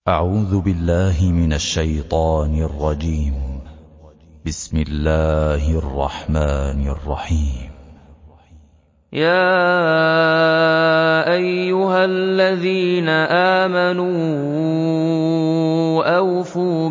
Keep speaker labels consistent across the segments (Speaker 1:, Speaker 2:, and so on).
Speaker 1: أعوذ بالله من الشيطان الرجيم. بسم الله الرحمن الرحيم.
Speaker 2: يا أيها الذين آمنوا أوفوا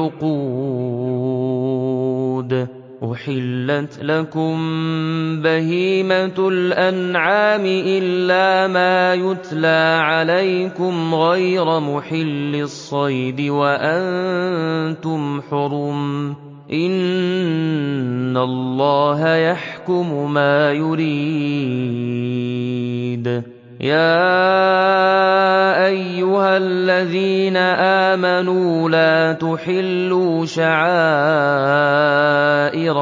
Speaker 2: بالعقود أحلت لكم بهيمة الأنعام إلا ما يتلى عليكم غير محل الصيد وأنتم حرم إن الله يحكم ما يريد. يا أيها الذين آمنوا لا تحلوا شعائر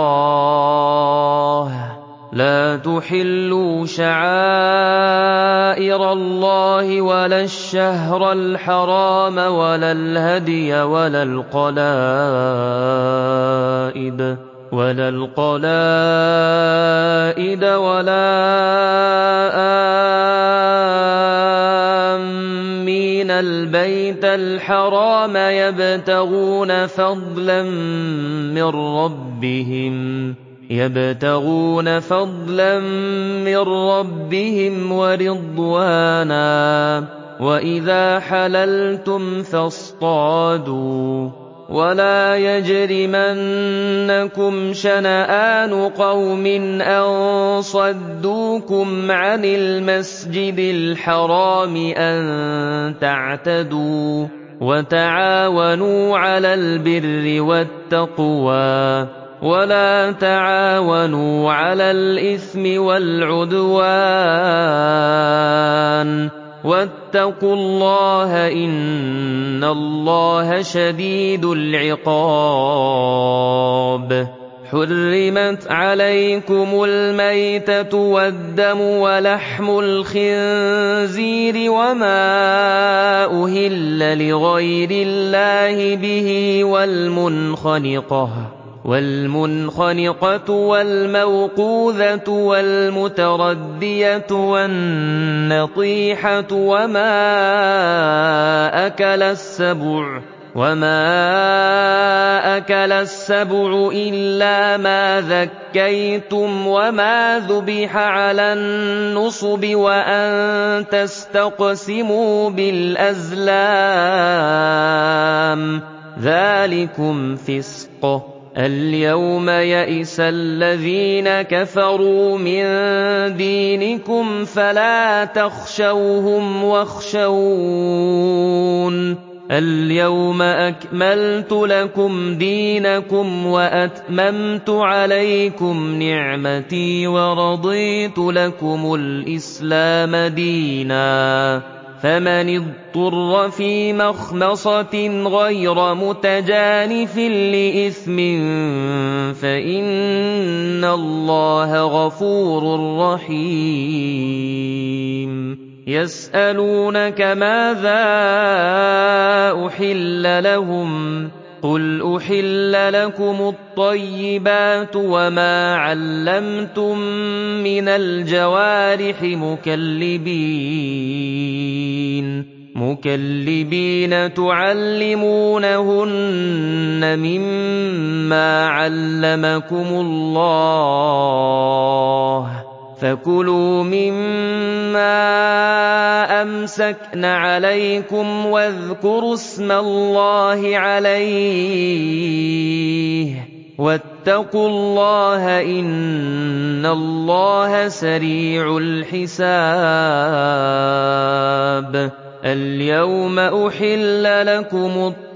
Speaker 2: الله ولا الشهر الحرام ولا الهدي ولا القلائد ولا آمين البيت الحرام يبتغون فضلا من ربهم ورضوانا وإذا حللتم فاصطادوا ولا يجرمنكم شنآن قوم أن صدوكم عن المسجد الحرام أن تعتدوا وتعاونوا على البر والتقوى ولا تعاونوا على الإثم والعدوان واتقوا الله إن الله شديد العقاب. حرمت عليكم الميتة والدم ولحم الخنزير وما أهل لغير الله به والمنخنقة والموقوذة والمتردية والنطيحة وما أكل السبع إلا ما ذكيتم وما ذبح على النصب وأن تستقسموا بالأزلام ذلكم فسق. اليوم يئس الذين كفروا من دينكم فلا تخشوهم واخشون. اليوم أكملت لكم دينكم وأتممت عليكم نعمتي ورضيت لكم الإسلام دينا. فمن اضطر في مخمصة غير متجانف لإثم فإن الله غفور رحيم. يسألونك ماذا أحل لهم قل أحل لكم الطيبات وما علمتم من الجوارح مكلبين تعلمونهن مما علمكم الله فكلوا مما أمسكن عليكم واذكروا اسم الله عليه واتقوا الله إن الله سريع الحساب. اليوم أحل لكم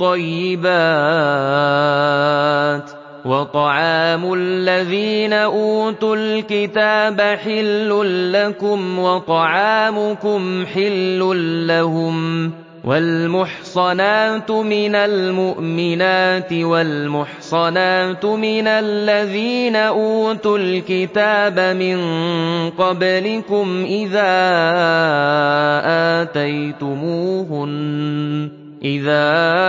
Speaker 2: الطيبات وطعام الذين أوتوا الكتاب حل لكم وطعامكم حل لهم والمحصنات من المؤمنات والمحصنات من الذين أوتوا الكتاب من قبلكم إذا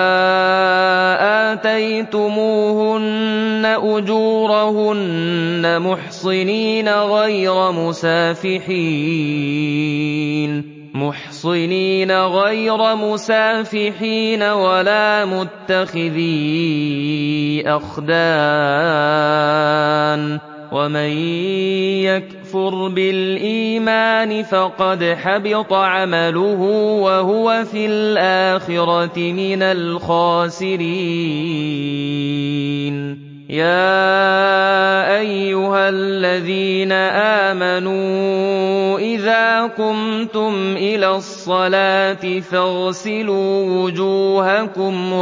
Speaker 2: آتيتموهن أجورهن محصنين غير مسافحين مُحْصِنِينَ غَيْرَ مُسَافِحِينَ وَلَا مُتَّخِذِي أَخْدَانٍ ۚ وَمَن يَكْفُرْ بِالْإِيمَانِ فَقَدْ حَبِطَ عَمَلُهُ وَهُوَ فِي الْآخِرَةِ مِنَ الْخَاسِرِينَ. يَا أَيُّهَا الَّذِينَ آمَنُوا إِذَا قُمْتُمْ إِلَى الصَّلَاةِ فَاغْسِلُوا وُجُوهَكُمْ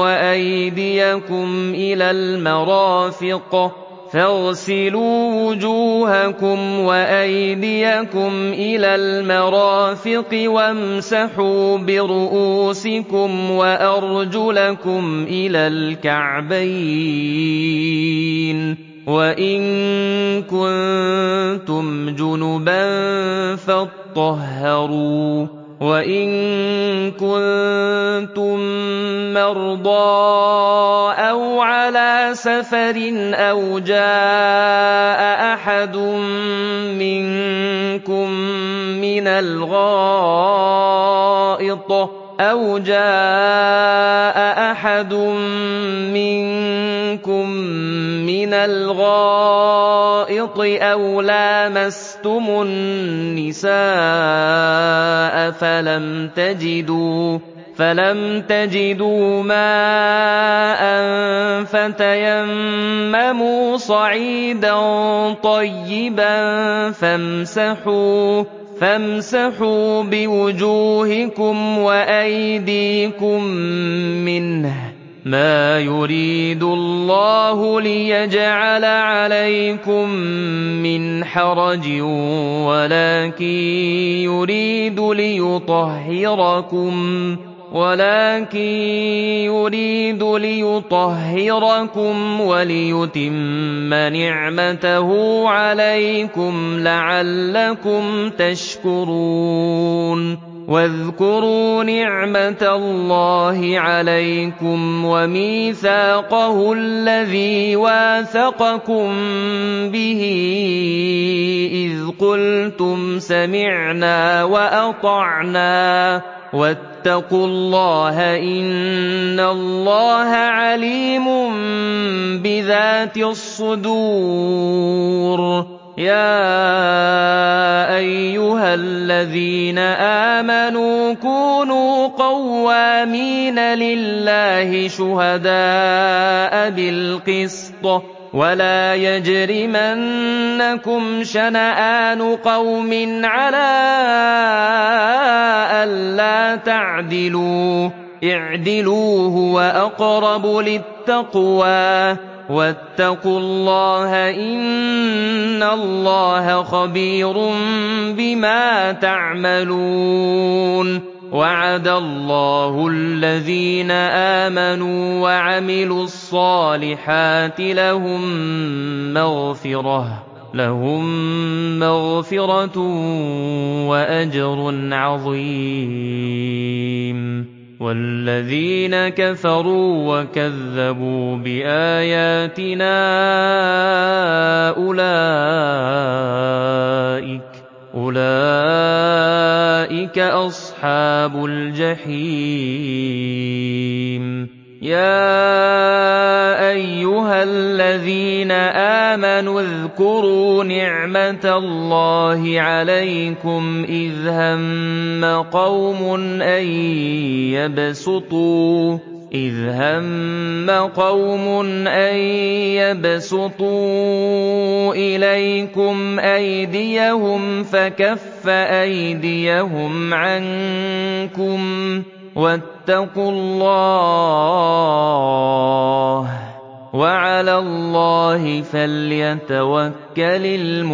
Speaker 2: وَأَيْدِيَكُمْ إِلَى الْمَرَافِقِ وَامْسَحُوا بِرُءُوسِكُمْ وَأَرْجُلَكُمْ إِلَى الْكَعْبَيْنِ ۚ وَإِن كُنتُمْ جُنُبًا فَاطَّهَّرُوا ۚ وَإِن كُنتُم مَّرْضَىٰ أَوْ عَلَىٰ سَفَرٍ أَوْ جَاءَ أَحَدٌ مِّنكُم مِّنَ الْغَائِطِ أَوْ لَامَسْتُمُ النِّسَاءَ فَلَمْ تَجِدُوا مَاءً فَتَيَمَّمُوا صَعِيدًا طَيِّبًا فَامْسَحُوا بِوُجُوهِكُمْ وَأَيْدِيكُم مِّنْهُ ۚ مَا يُرِيدُ اللَّهُ لِيَجْعَلَ عَلَيْكُم مِّنْ حَرَجٍ وَلَٰكِن يُرِيدُ لِيُطَهِّرَكُمْ وَلِيُتِمَّ نِعْمَتَهُ عَلَيْكُمْ لَعَلَّكُمْ تَشْكُرُونَ. وَاذْكُرُوا نِعْمَةَ اللَّهِ عَلَيْكُمْ وَمِيثَاقَهُ الَّذِي وَاثَقَكُم بِهِ إِذْ قُلْتُمْ سَمِعْنَا وَأَطَعْنَا ۖ وَاتَّقُوا اللَّهَ ۚ إِنَّ اللَّهَ عَلِيمٌ بِذَاتِ الصُّدُورِ. يَا أَيُّهَا الَّذِينَ آمَنُوا كُونُوا قَوَّامِينَ لِلَّهِ شُهَدَاءَ بِالْقِسْطِ ۖ وَلَا يَجْرِمَنَّكُمْ شَنَآنُ قَوْمٍ عَلَىٰ أَلَّا تَعْدِلُوا ۚ اعْدِلُوا هُوَ أَقْرَبُ لِلتَّقْوَىٰ ۖ وَاتَّقُوا اللَّهَ ۚ إِنَّ اللَّهَ خَبِيرٌ بِمَا تَعْمَلُونَ. وَعَدَ اللَّهُ الَّذِينَ آمَنُوا وَعَمِلُوا الصَّالِحَاتِ لَهُم مَّغْفِرَةٌ وَأَجْرٌ عَظِيمٌ. وَالَّذِينَ كَفَرُوا وَكَذَّبُوا بِآيَاتِنَا أُولَٰئِكَ أَصْحَابُ الْجَحِيمِ. يَا أَيُّهَا الَّذِينَ آمَنُوا اذْكُرُوا نِعْمَةَ اللَّهِ عَلَيْكُمْ إِذْ هَمَّ قَوْمٌ أَن يَبْسُطُوا إِلَيْكُمْ أَيْدِيَهُمْ فَكَفَّ أَيْدِيَهُمْ عَنكُمْ ۖ وَاتَّقُوا اللَّهَ ۚ وَعَلَى اللَّهِ فَلْيَتَوَكَّلِ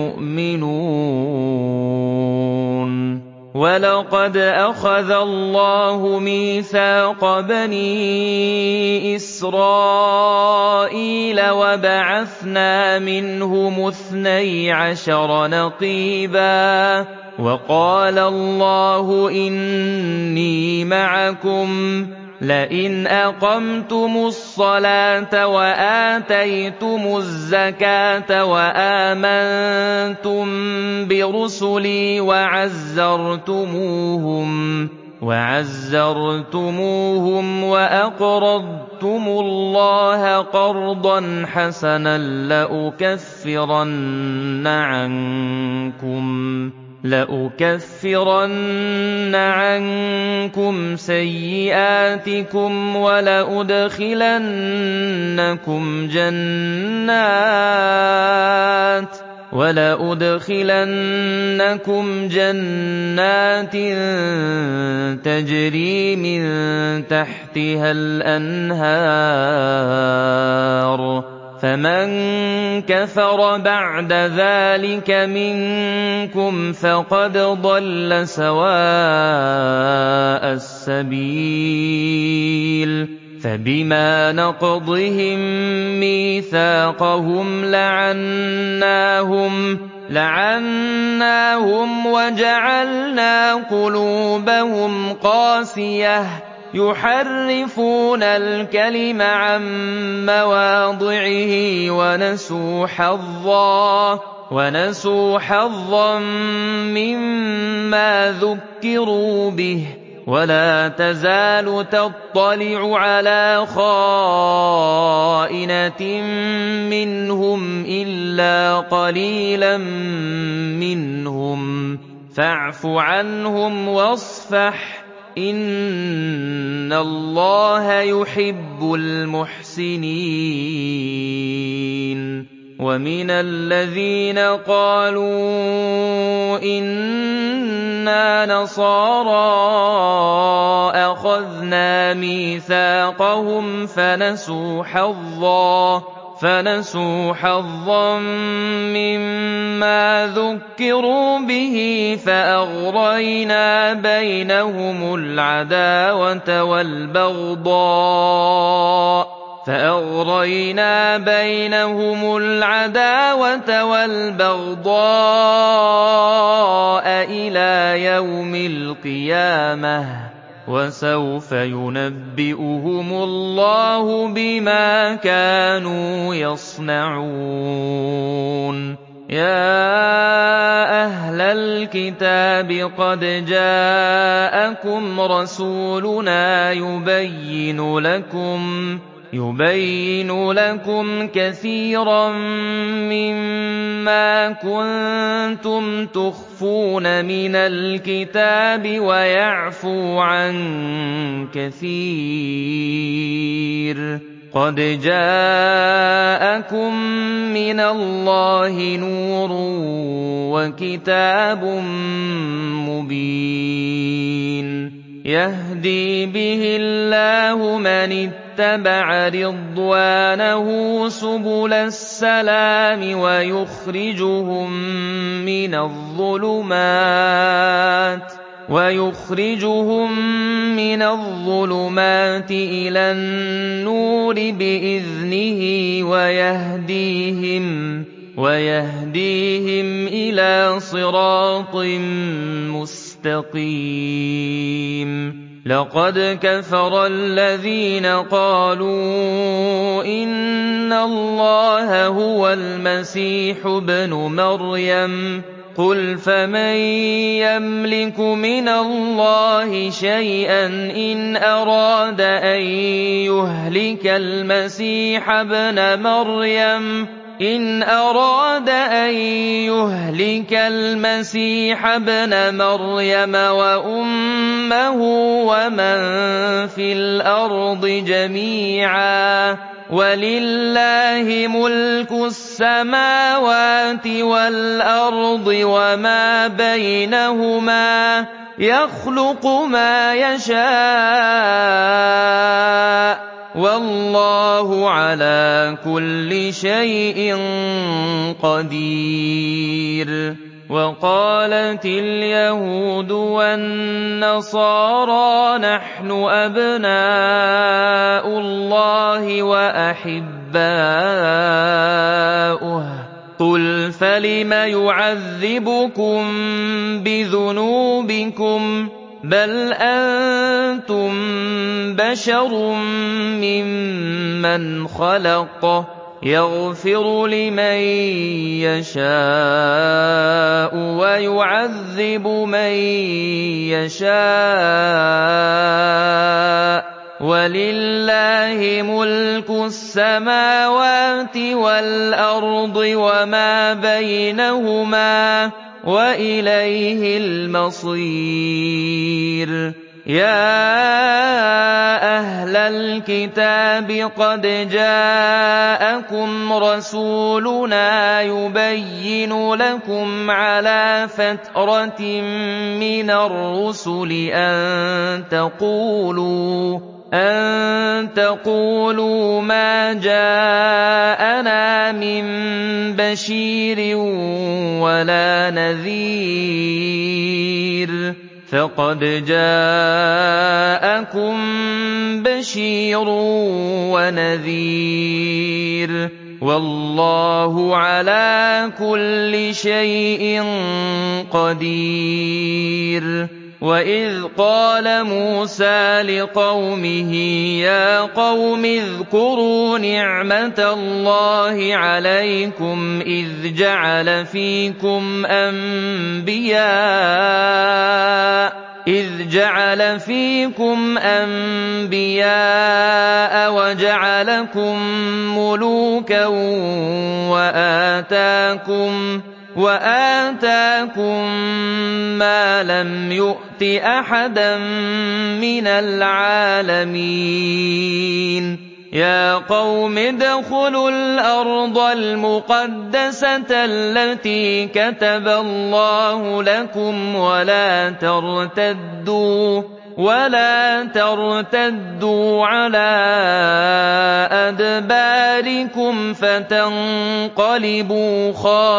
Speaker 2: الْمُؤْمِنُونَ. وَلَقَدْ أَخَذَ اللَّهُ مِيثَاقَ بَنِي إِسْرَائِيلَ وَبَعَثْنَا مِنْهُمُ 12 نَقِيبًا ۖ وَقَالَ اللَّهُ إِنِّي مَعَكُمْ ۖ لَئِنْ أَقَمْتُمُ الصَّلَاةَ وَآتَيْتُمُ الزَّكَاةَ وَآمَنتُم بِرُسُلِي وَعَزَّرْتُمُوهُمْ وعزرتموهم وأقرضتم الله قرضا حسنا لأكفرن عنكم سيئاتكم ولأدخلنكم جنات تجري من تحتها الأنهار فمن كفر بعد ذلك منكم فقد ضل سواء السبيل فبما نقضهم ميثاقهم لعناهم وجعلنا قلوبهم قاسية يحرفون الكلم عن مواضعه ونسوا حظا مما ذكروا به ولا تزال تطلع على خائنة منهم إلا قليلا منهم فاعف عنهم واصفح إن الله يحب المحسنين ومن الذين قالوا إنا نصارى أخذنا ميثاقهم فنسوا حظا مما ذكروا به فأغرينا بينهم العداوة والبغضاء إلى يوم القيامة وسوف ينبئهم الله بما كانوا يصنعون يا أهل الكتاب قد جاءكم رسولنا يبين لكم كثيرا مما كنتم تخفون من الكتاب ويعفو عن كثير قد جاءكم من الله نور وكتاب مبين يهدي به الله من اتبع رضوانه سبل السلام ويخرجهم من الظلمات إلى النور بإذنه ويهديهم إلى صراط مستقيم لقد كفر الذين قالوا إن الله هو المسيح ابن مريم قل فمن يملك من الله شيئا إن أراد أن يهلك المسيح ابن مريم وأمه ومن في الأرض جميعا ولله ملك السماوات والأرض وما بينهما يخلق ما يشاء والله على كل شيء قدير وقالت اليهود والنصارى نحن أبناء الله وأحباؤه قل فلم يعذبكم بذنوبكم بل أنتم بشر ممن خلق يغفر لمن يشاء ويعذب من يشاء ولله ملك السماوات والأرض وما بينهما وإليه المصير يا أهل الكتاب قد جاءكم رسولنا يبين لكم على فترة من الرسل أن تقولوا ما جاءنا من بشير ولا نذير فقد جاءكم بشير ونذير والله على كل شيء قدير وإذ قال موسى لقومه يا قوم اذكروا نعمة الله عليكم إذ جعل فيكم أنبياء وجعلكم ملوكا وآتاكم ما لم يؤت أحدا من العالمين يا قوم ادخلوا الأرض المقدسة التي كتب الله لكم ولا ترتدوا على أدباركم فتنقلبوا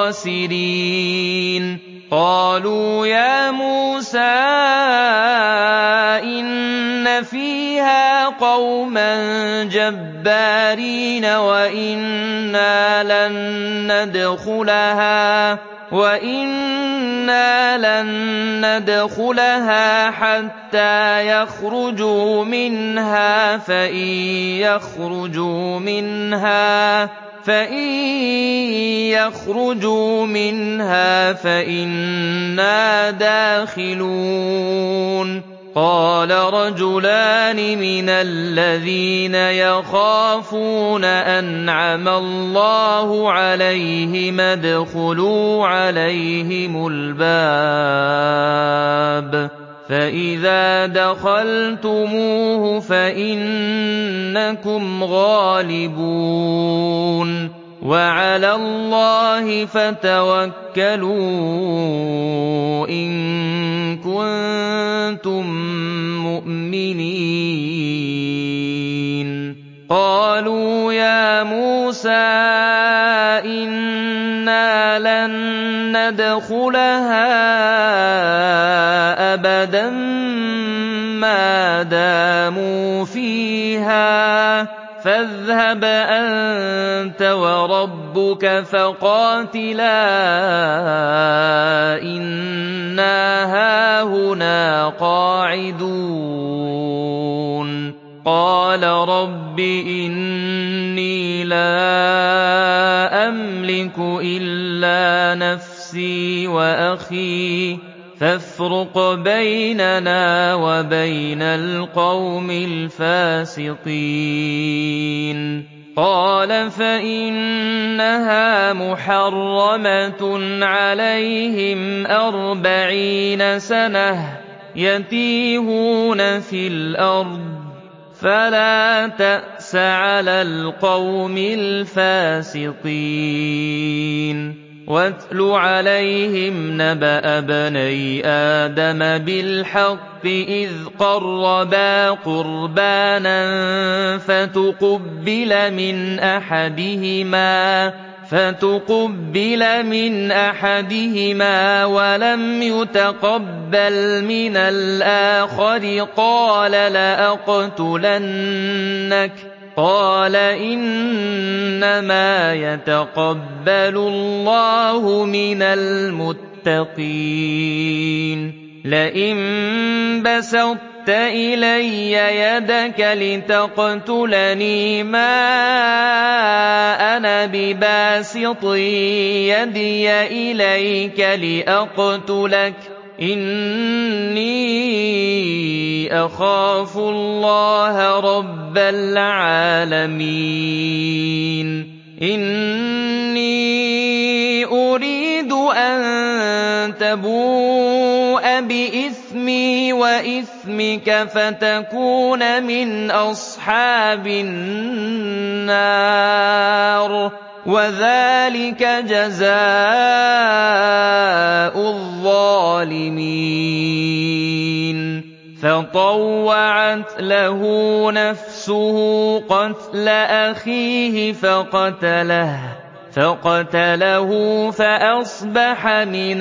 Speaker 2: خاسرين قالوا يا موسى إن فيها قوما جبارين وإنا لن ندخلها حتى يخرجوا منها فإن يخرجوا منها فإنا داخلون قال رجلان من الذين يخافون أنعم الله عليهم ادخلوا عليهم الباب فإذا دخلتموه فإنكم غالبون وعلى الله فتوكلوا إن كنتم مؤمنين قالوا يا موسى إنا لن ندخلها أبدا ما داموا فيها فاذهب أنت وربك فقاتلا إنا هاهنا قاعدون قال رب إني لا أملك إلا نفسي وأخي فافرق بيننا وبين القوم الفاسقين قال فإنها محرمة عليهم 40 سنة يتيهون في الأرض فلا تأس على القوم الفاسقين واتل عليهم نبأ بني آدم بالحق إذ قربا قربانا فتقبل من أحدهما ولم يتقبل من الآخر قال لأقتلنك قال إنما يتقبل الله من المتقين لئن بسطت إلي يدك لتقتلني ما أنا بباسط يدي إليك لأقتلك إني أخاف الله رب العالمين إني أريد أن تبوء بإثمي وإثمك فتكون من أصحاب النار وذلك جزاء الظالمين فطوعت له نفسه قتل أخيه فقتله فأصبح من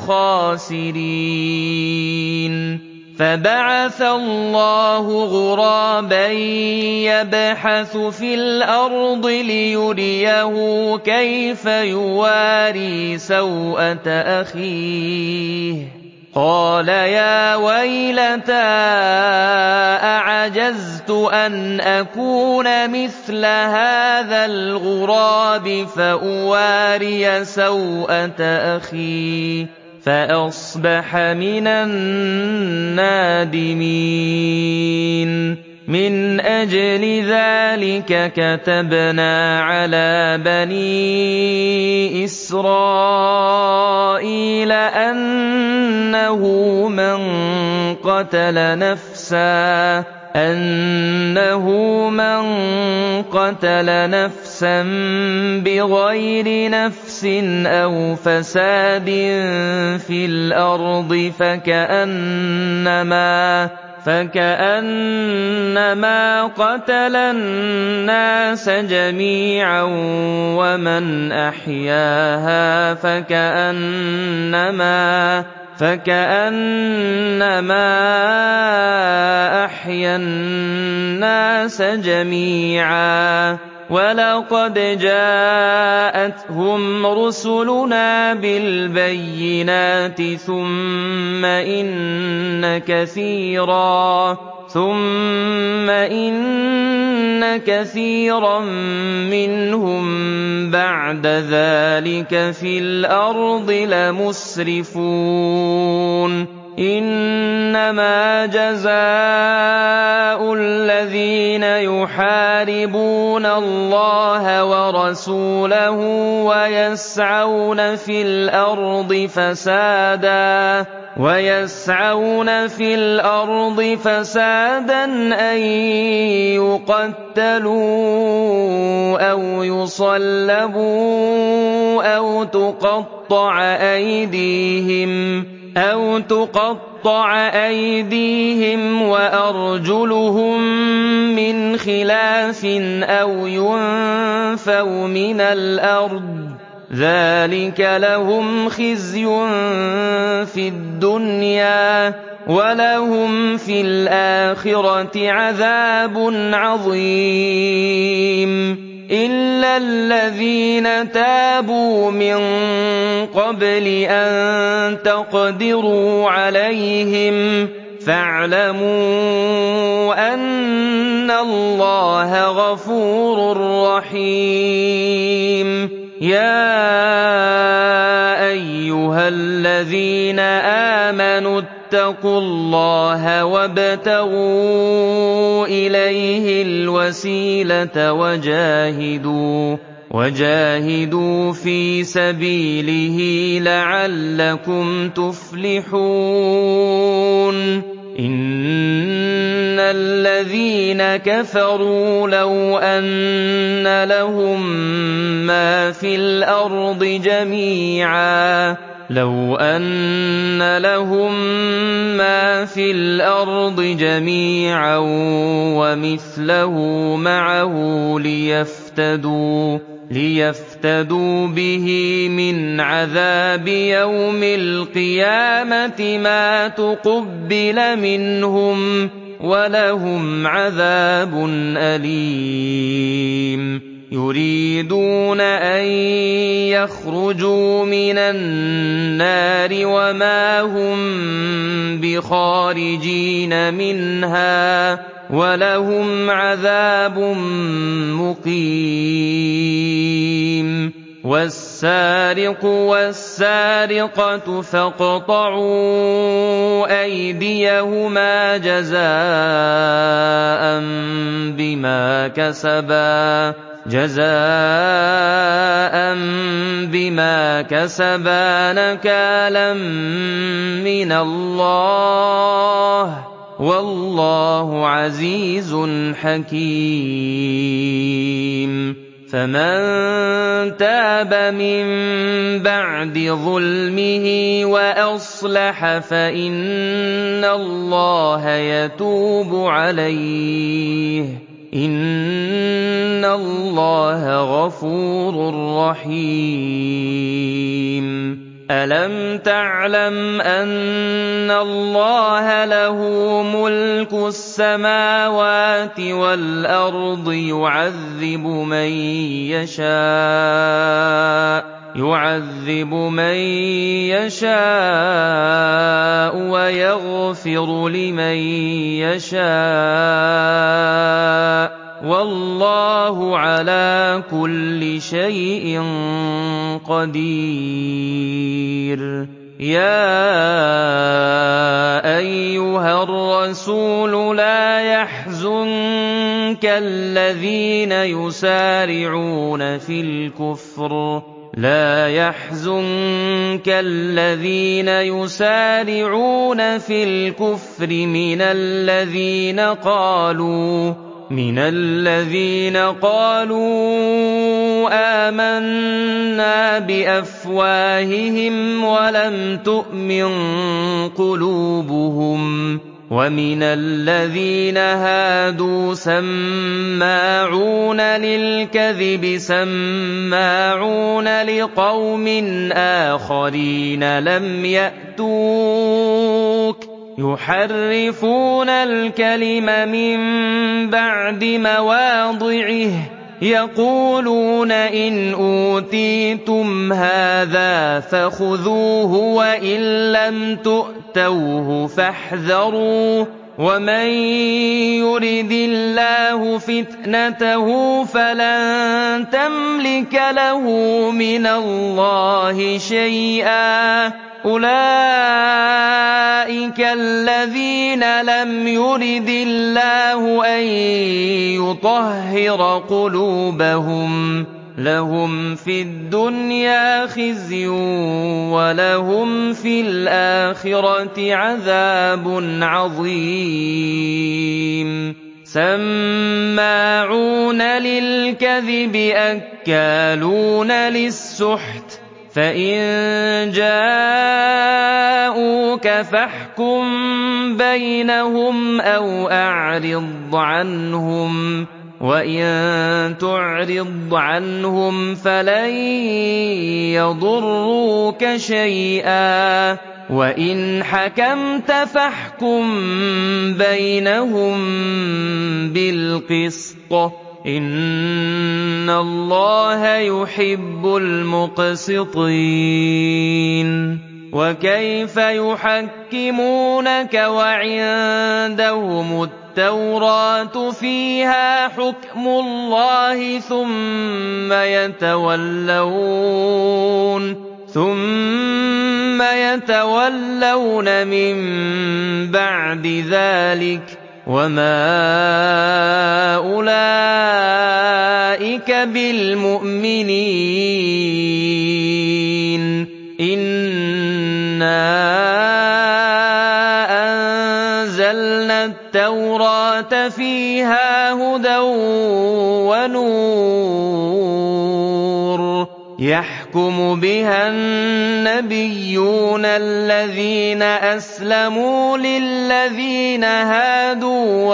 Speaker 2: الخاسرين فبعث الله غرابا يبحث في الأرض ليريه كيف يواري سوءة أخيه قال يا ويلتى أعجزت أن أكون مثل هذا الغراب فأواري سوءة أخي فأصبح من النادمين من أجل ذلك كتبنا على بني إسرائيل أنه من قتل نفسا بغير نفس أو فساد في الأرض فكأنما قتل الناس جميعا ومن أحياها فكأنما أحيا الناس جميعا ولقد جاءتهم رسلنا بالبينات ثم إن كثيرا منهم بعد ذلك في الأرض لمسرفون إنما جزاء الذين يحاربون الله ورسوله ويسعون في الأرض فسادا أن يقتلوا أو يصلبوا أو تقطع أيديهم وأرجلهم من خلاف أو ينفوا من الأرض ذلك لهم خزي في الدنيا ولهم في الآخرة عذاب عظيم إلا الذين تابوا من قبل أن تقدروا عليهم فاعلموا أن الله غفور رحيم يا أيها الذين آمنوا اتقوا الله وابتغوا إليه الوسيلة وجاهدوا في سبيله لعلكم تفلحون إن الذين كفروا لو أن لهم ما في الأرض جميعا ومثله معه ليفتدوا به من عذاب يوم القيامة ما تقبل منهم ولهم عذاب أليم يريدون أن يخرجوا من النار وما هم بخارجين منها ولهم عذاب مقيم والسارق والسارقة فاقطعوا أيديهما جزاء بما كسبا نكالا من الله والله عزيز حكيم فمن تاب من بعد ظلمه وأصلح فإن الله يتوب عليه إن الله غفور رحيم ألم تعلم أن الله له ملك السماوات والأرض يعذب من يشاء ويغفر لمن يشاء والله على كل شيء قدير يا أيها الرسول لا يحزنك الذين يسارعون في الكفر من الذين قالوا آمنا بأفواههم ولم تؤمن قلوبهم ومن الذين هادوا سماعون للكذب سماعون لقوم آخرين لم يأتوك يحرفون الكلم من بعد مواضعه يقولون إن أوتيتم هذا فخذوه وإن لم تؤتوه فاحذروا ومن يرد الله فتنته فلن تملك له من الله شيئا أولئك الذين لم يرد الله أن يطهر قلوبهم لهم في الدنيا خزي ولهم في الآخرة عذاب عظيم سماعون للكذب أكالون للسحت فإن جاءوك فاحكم بينهم أو أعرض عنهم وإن تعرض عنهم فلن يضروك شيئا وإن حكمت فاحكم بينهم بالقسط إن الله يحب المقسطين وكيف يحكمونك وعندهم التوراة فيها حكم الله ثم يتولون من بعد ذلك وما أولئك بالمؤمنين إنا أنزلنا التوراة فيها هدى ونور يحكم بها النبيون الذين أسلموا للذين هادوا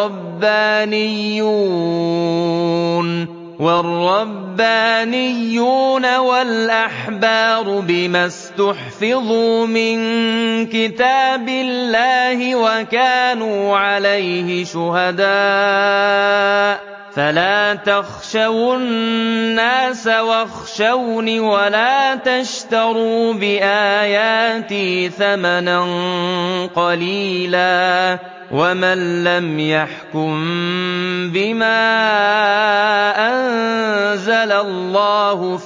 Speaker 2: والربانيون والأحبار بما استحفظوا من كتاب الله وكانوا عليه شهداء فلا تخشوا الناس واخشوني ولا تشتروا بآياتي ثمنا قليلا ومن لم يحكم بما أنزل الله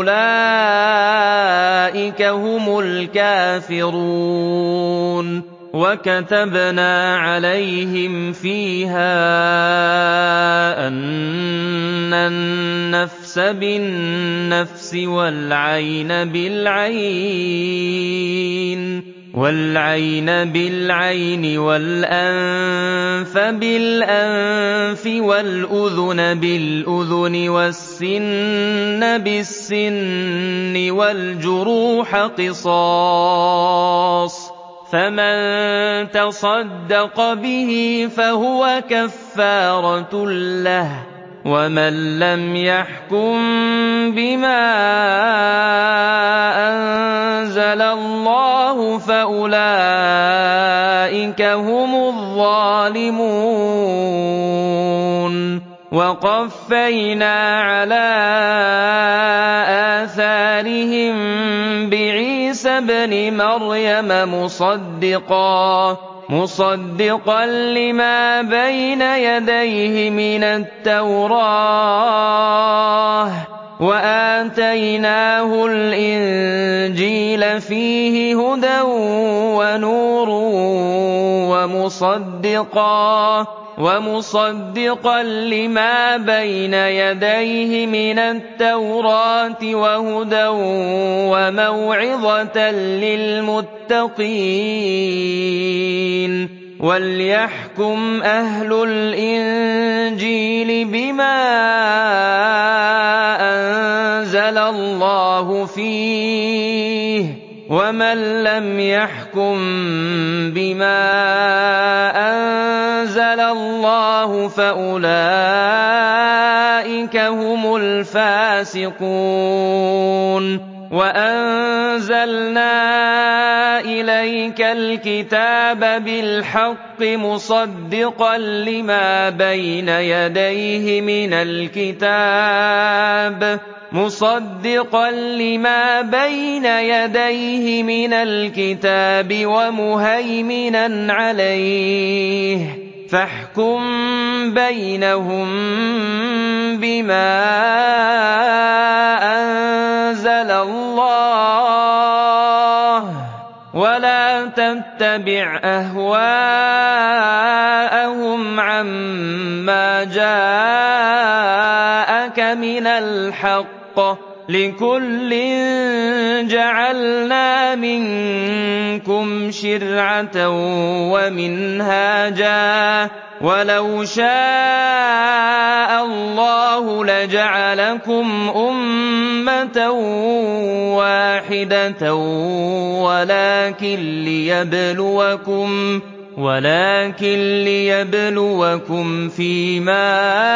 Speaker 2: فأولئك هم الكافرون وكتبنا عليهم فيها أن النفس بالنفس والعين بالعين والأنف بالأنف والأذن بالأذن والسن بالسن والجروح قصاص فمن تصدق به فهو كفارة له ومن لم يحكم بما أنزل الله فأولئك هم الظالمون وقفينا على آثارهم بعيسى ابن مريم مصدقا لما بين يديه من التوراة وآتيناه الإنجيل فيه هدى ونور ومصدقا لما بين يديه من التوراة وهدى وموعظة للمتقين وليحكم أهل الإنجيل بما أنزل الله فيه ومن لم يحكم بما أنزل الله فأولئك هم الفاسقون وأنزلنا إليك الكتاب بالحق مصدقا لما بين يديه من الكتاب ومهيمنا عليه فاحكم بينهم بما أنزل الله ولا تتبع أهواءهم عما جاءك من الحق لكل جعلنا منكم شرعة ومنهاجا ولو شاء الله لجعلكم أمة واحدة ولكن ليبلوكم فيما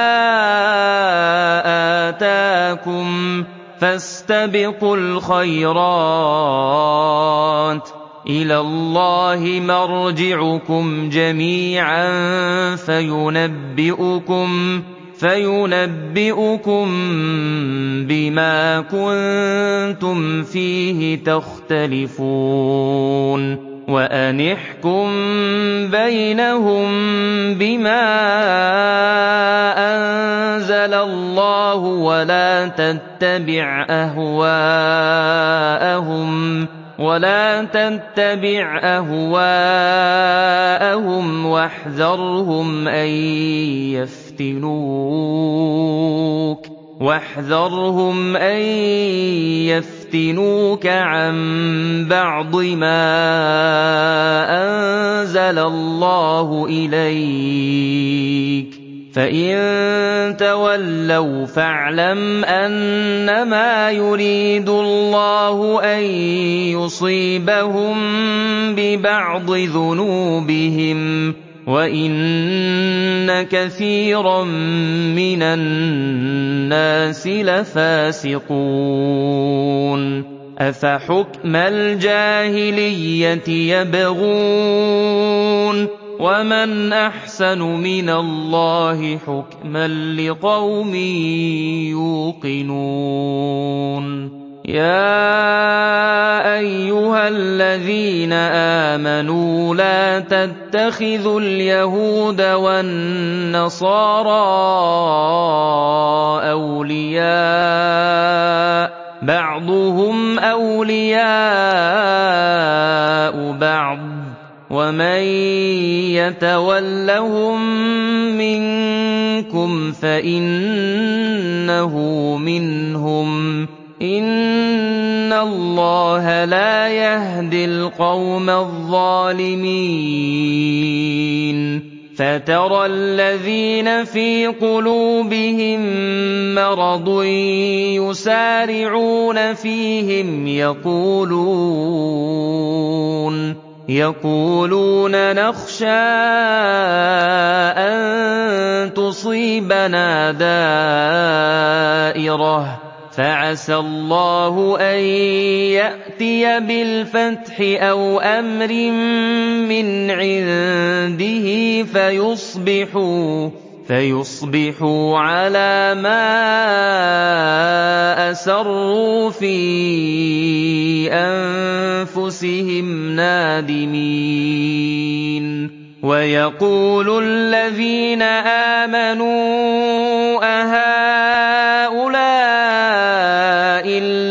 Speaker 2: آتاكم فاستبقوا الخيرات إلى الله مرجعكم جميعا فينبئكم بما كنتم فيه تختلفون وأن احكم بينهم بما أنزل الله ولا تتبع أهواءهم واحذرهم أن يفتنوك عن بعض ما أنزل الله إليك فإن تولوا فاعلم أنما يريد الله أن يصيبهم ببعض ذنوبهم وإن كثيرا من الناس لفاسقون أفحكم الجاهلية يبغون وَمَنْ أَحْسَنُ مِنَ اللَّهِ حُكْمًا لِقَوْمٍ يُوقِنُونَ يَا أَيُّهَا الَّذِينَ آمَنُوا لَا تَتَّخِذُوا الْيَهُودَ وَالنَّصَارَىٰ أَوْلِيَاءَ بَعْضُهُمْ أَوْلِيَاءُ بَعْضٍ ۚ وَمَن يَتَوَلَّهُم مِّنكُمْ فَإِنَّهُ مِنْهُمْ ۗ إِنَّ اللَّهَ لَا يَهْدِي الْقَوْمَ الظَّالِمِينَ فَتَرَى الَّذِينَ فِي قُلُوبِهِم مَّرَضٌ يُسَارِعُونَ فِيهِمْ يَقُولُونَ نَخْشَىٰ أَن تُصِيبَنَا دَائِرَةٌ ۚ فَعَسَى اللَّهُ أَن يَأْتِيَ بِالْفَتْحِ أَوْ أَمْرٍ مِّنْ عِندِهِ فَيُصْبِحُوا عَلَىٰ مَا أَسَرُّوا فِي أَنفُسِهِمْ نَادِمِينَ وَيَقُولُ الَّذِينَ آمَنُوا أَهَٰؤُلَاءِ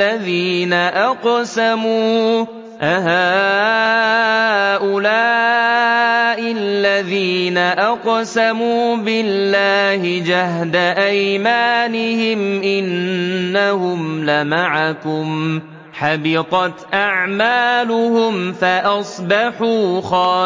Speaker 2: الَّذِينَ أَقْسَمُوا بِاللَّهِ جَهْدَ أَيْمَانِهِمْ إِنَّهُمْ لَمَعَكُمْ ۚ حَبِطَتْ أَعْمَالُهُمْ فَأَصْبَحُوا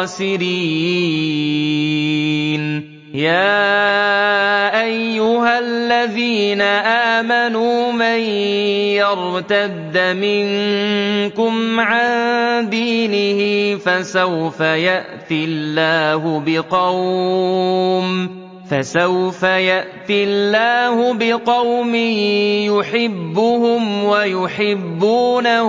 Speaker 2: خَاسِرِينَ يَا أَيُّهَا الَّذِينَ آمَنُوا مَن يَرْتَدَّ مِنكُمْ عَن دِينِهِ فَسَوْفَ يَأْتِي اللَّهُ بِقَوْمٍ يُحِبُّهُمْ وَيُحِبُّونَهُ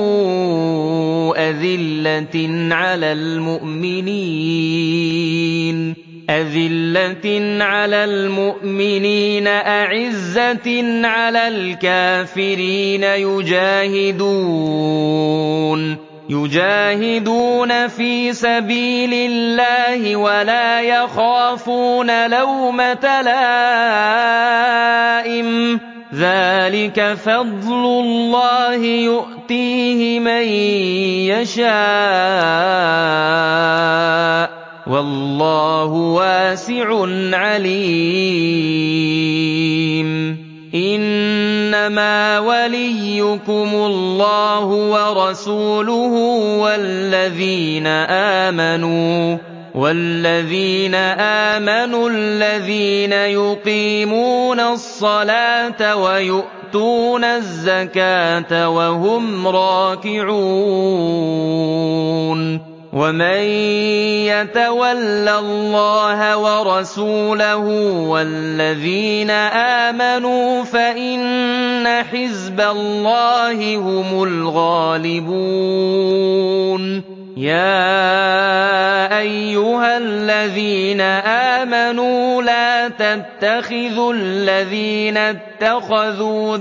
Speaker 2: أَذِلَّةٍ عَلَى الْمُؤْمِنِينَ أَعِزَّةٍ عَلَى الْكَافِرِينَ يُجَاهِدُونَ فِي سَبِيلِ اللَّهِ وَلَا يَخَافُونَ لَوْمَةَ لَائِمٍ ۚ ذَٰلِكَ فَضْلُ اللَّهِ يُؤْتِيهِ مَن يَشَاءُ ۚ وَاللَّهُ وَاسِعٌ عَلِيمٌ إِنَّمَا وَلِيُّكُمُ اللَّهُ وَرَسُولُهُ وَالَّذِينَ آمَنُوا الَّذِينَ يُقِيمُونَ الصَّلَاةَ وَيُؤْتُونَ الزَّكَاةَ وَهُمْ رَاكِعُونَ وَمَن يَتَوَلَّ اللَّهَ وَرَسُولَهُ وَالَّذِينَ آمَنُوا فَإِنَّ حِزْبَ اللَّهِ هُمُ الْغَالِبُونَ يَا أَيُّهَا الَّذِينَ آمَنُوا لَا تَتَّخِذُوا الَّذِينَ اتَّخَذُوا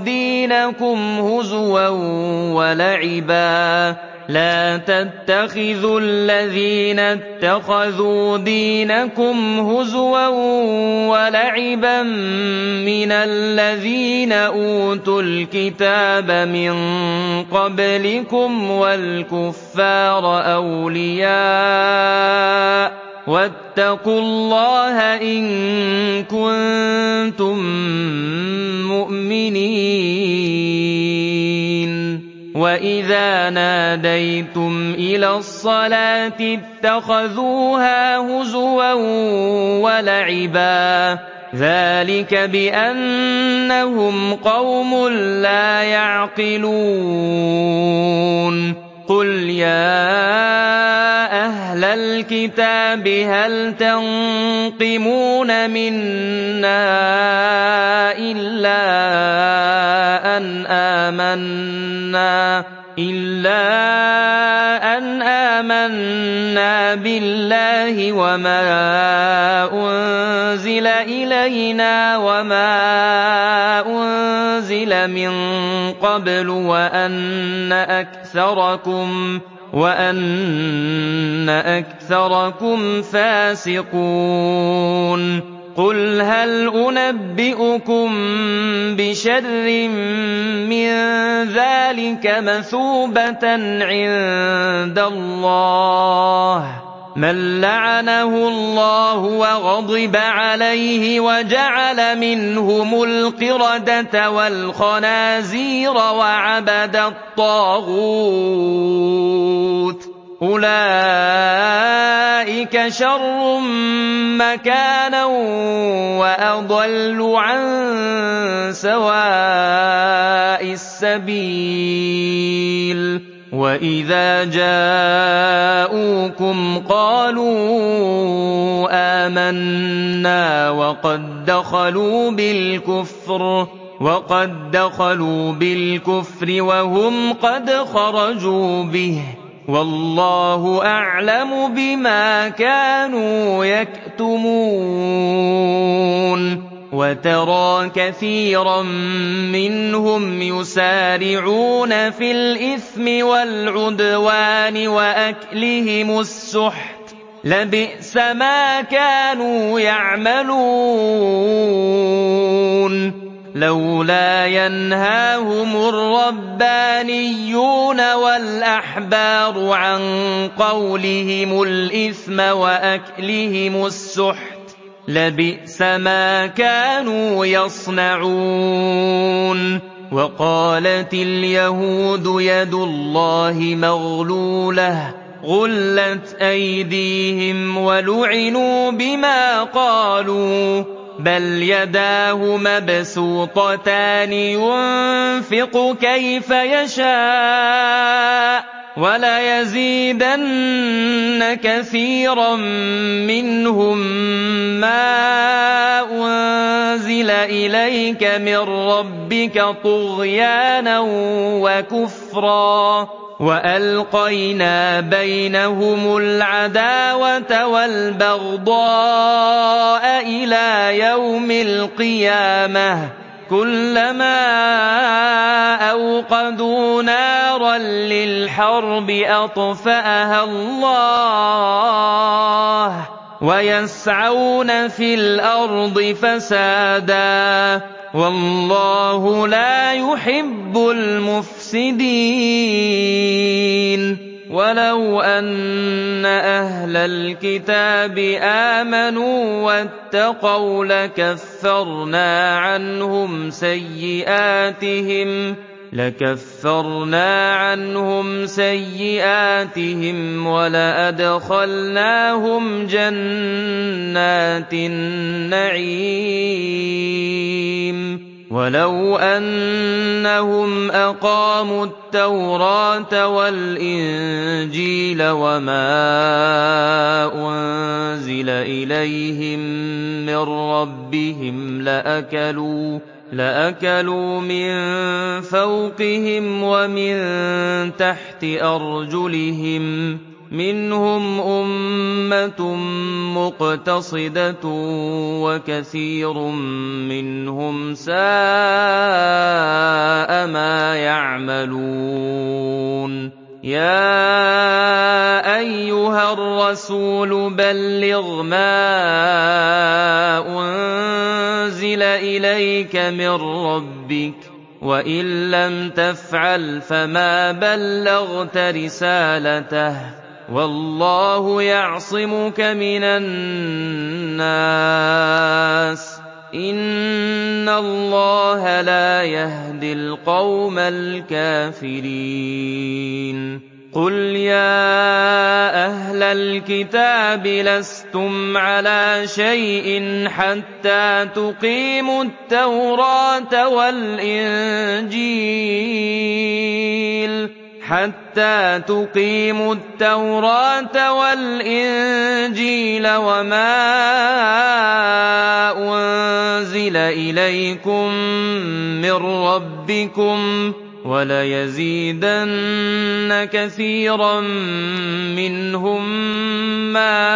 Speaker 2: دِينَكُمْ هُزُوًا وَلَعِبًا مِّنَ الَّذِينَ أُوتُوا الْكِتَابَ مِن قَبْلِكُمْ وَالْكُفَّارَ أَوْلِيَاءَ ۚ وَاتَّقُوا اللَّهَ إِن كُنتُم مُّؤْمِنِينَ وَإِذَا نَادَيْتُمْ إِلَى الصَّلَاةِ اتَّخَذُوهَا هُزُوًا وَلَعِبًا ۚ ذَٰلِكَ بِأَنَّهُمْ قَوْمٌ لَّا يَعْقِلُونَ قُلْ يَا أَهْلَ الْكِتَابِ هَلْ تَنقِمُونَ مِنَّا إِلَّا أَنْ آمَنَّا بِاللَّهِ وَمَا أُنزِلَ إِلَيْنَا وَمَا أُنزِلَ مِن قَبْلُ وَأَنَّ أَكْثَرَكُمْ فَاسِقُونَ قُلْ هَلْ أُنَبِّئُكُم بِشَرٍّ مِّن ذَٰلِكَ مَثُوبَةً عِندَ اللَّهِ مَن لَّعَنَهُ اللَّهُ وَغَضِبَ عَلَيْهِ وَجَعَلَ مِنْهُمُ الْقِرَدَةَ وَالْخَنَازِيرَ وَعَبَدَ الطَّاغُوتَ ۚ أُولَٰئِكَ شَرٌّ مَّكَانًا وَأَضَلُّ عَن سَوَاءِ السَّبِيلِ وَإِذَا جَاءُوكُمْ قَالُوا آمَنَّا وَقَد دَّخَلُوا بِالْكُفْرِ وَهُمْ قَدْ خَرَجُوا بِهِ ۚ وَاللَّهُ أَعْلَمُ بِمَا كَانُوا يَكْتُمُونَ وَتَرَىٰ كَثِيرًا مِّنْهُمْ يُسَارِعُونَ فِي الْإِثْمِ وَالْعُدْوَانِ وَأَكْلِهِمُ السُّحْتَ ۚ لَبِئْسَ مَا كَانُوا يَعْمَلُونَ لَوْلَا يَنْهَاهُمُ الرَّبَّانِيُّونَ وَالْأَحْبَارُ عَن قَوْلِهِمُ الْإِثْمَ وَأَكْلِهِمُ السُّحْتَ لَبِئْسَ مَا كَانُوا يَصْنَعُونَ وَقَالَتِ الْيَهُودُ يَدُ اللَّهِ مَغْلُولَةٌ غُلَّتْ أَيْدِيهِمْ وَلُعِنُوا بِمَا قَالُوا ۘ بَلْ يَدَاهُ مَبْسُوطَتَانِ يُنفِقُ كَيْفَ يَشَاءُ ۚ وَلَيَزِيدَنَّ كَثِيرًا مِّنْهُم مَّا أُنزِلَ إِلَيْكَ مِن رَّبِّكَ طُغْيَانًا وَكُفْرًا ۖ وَأَلْقَيْنَا بَيْنَهُمُ الْعَدَاوَةَ وَالْبَغْضَاءَ إِلَىٰ يَوْمِ الْقِيَامَةِ ۚ كُلَّمَا أَوْقَدُوا نَارًا لِّلْحَرْبِ أَطْفَأَهَا اللَّهُ ۚ وَيَسْعَوْنَ فِي الْأَرْضِ فَسَادًا ۚ وَاللَّهُ لَا يُحِبُّ الْمُفْسِدِينَ وَلَوْ أَنَّ أَهْلَ الْكِتَابِ آمَنُوا وَاتَّقَوْا لَكَفَّرْنَا عَنْهُمْ سَيِّئَاتِهِمْ وَلَأَدْخَلْنَاهُمْ جَنَّاتِ النَّعِيمِ وَلَوْ أَنَّهُمْ أَقَامُوا التَّوْرَاةَ وَالْإِنجِيلَ وَمَا أُنزِلَ إِلَيْهِم مِّن رَّبِّهِمْ لَأَكَلُوا مِن فَوْقِهِمْ وَمِن تَحْتِ أَرْجُلِهِم ۚ مِّنْهُمْ أُمَّةٌ مُّقْتَصِدَةٌ وَكَثِيرٌ مِّنْهُمْ سَاءَ مَا يَعْمَلُونَ يَا أَيُّهَا الرَّسُولُ بَلِّغْ مَا أُنزِلَ إِلَيْكَ مِن رَّبِّكَ ۖ وَإِن لَّمْ تَفْعَلْ فَمَا بَلَّغْتَ رِسَالَتَهُ ۚ وَاللَّهُ يَعْصِمُكَ مِنَ النَّاسِ ۗ إِنَّ اللَّهَ لَا يَهْدِي الْقَوْمَ الْكَافِرِينَ قُلْ يَا أَهْلَ الْكِتَابِ لَسْتُمْ عَلَىٰ شَيْءٍ حَتَّىٰ تُقِيمُوا التَّوْرَاةَ وَالْإِنجِيلَ وَمَا أُنزِلَ إِلَيْكُم مِّن رَّبِّكُمْ ۗ وَلَيَزِيدَنَّ كَثِيرًا مِّنْهُم مَّا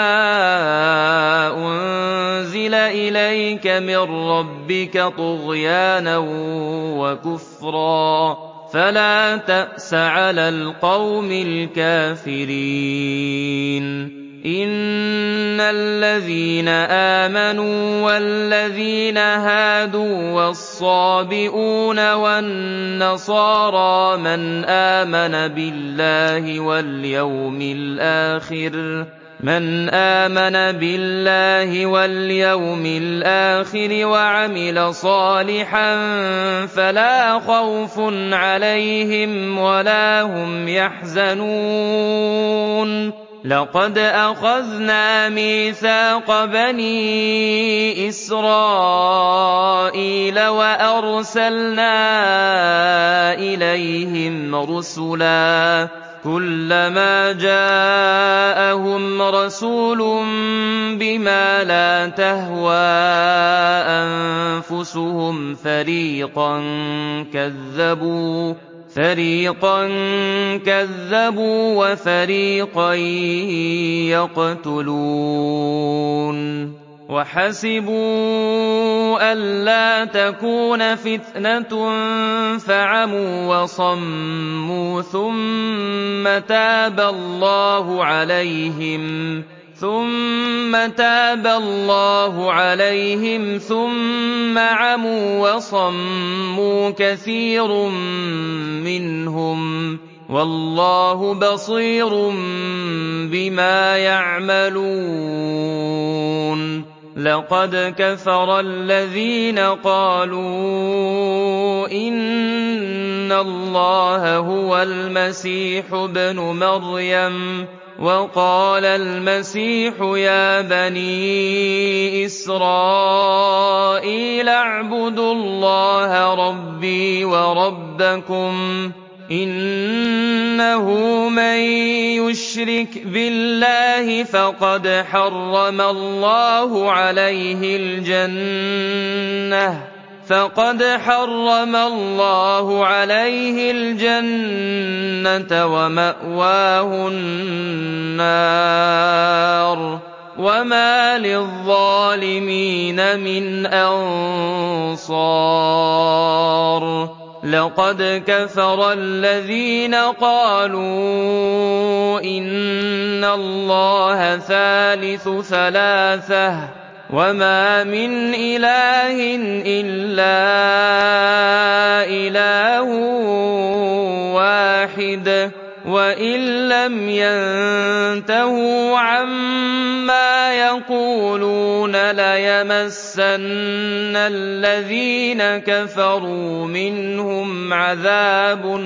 Speaker 2: أُنزِلَ إِلَيْكَ مِن رَّبِّكَ طُغْيَانًا وَكُفْرًا ۖ فَلَا تَأْسَ عَلَى الْقَوْمِ الْكَافِرِينَ. إِنَّ الَّذِينَ آمَنُوا وَالَّذِينَ هَادُوا وَالصَّابِئُونَ وَالنَّصَارَىٰ مَنْ آمَنَ بِاللَّهِ وَالْيَوْمِ الْآخِرِ وَعَمِلَ صَالِحًا فَلَا خَوْفٌ عَلَيْهِمْ وَلَا هُمْ يَحْزَنُونَ. لَقَدْ أَخَذْنَا مِيثَاقَ بَنِي إِسْرَائِيلَ وَأَرْسَلْنَا إِلَيْهِمْ رُسُلًا كُلَّمَا جَاءَهُمْ رَسُولٌ بِمَا لَا تَهْوَىٰ أَنفُسُهُمْ فَرِيقًا كَذَّبُوا وَفَرِيقًا يَقْتُلُونَ. وَحَسِبُوا أَلَّا تَكُونَ فِتْنَةٌ فَعَمُوا وَصَمُّوا ثُمَّ تَابَ اللَّهُ عَلَيْهِمْ ثُمَّ عَمُوا وَصَمُّوا كَثِيرٌ مِّنْهُمْ ۚ وَاللَّهُ بَصِيرٌ بِمَا يَعْمَلُونَ. لَقَدْ كَفَرَ الَّذِينَ قَالُوا إِنَّ اللَّهَ هُوَ الْمَسِيحُ ابْنُ مَرْيَمَ وَقَالَ الْمَسِيحُ يَا بَنِي إِسْرَائِيلَ اعْبُدُوا اللَّهَ رَبِّي وَرَبَّكُمْ إِنَّهُ مَن يُشْرِكْ بِاللَّهِ فَقَدْ حَرَّمَ اللَّهُ عَلَيْهِ الْجَنَّةَ وَمَأْوَاهُ النَّارُ وَمَا لِلظَّالِمِينَ مِنْ أَنصَارٍ. لَقَدْ كَفَرَ الَّذِينَ قَالُوا إِنَّ اللَّهَ ثَالِثُ ثَلَاثَةٍ وَمَا مِنْ إِلَٰهٍ إِلَّا إِلَٰهٌ وَاحِدٌ ۚ وَإِن لَّمْ يَنتَهُوا عَمَّا يَقُولُونَ لَيَمَسَّنَّ الَّذِينَ كَفَرُوا مِنْهُمْ عَذَابٌ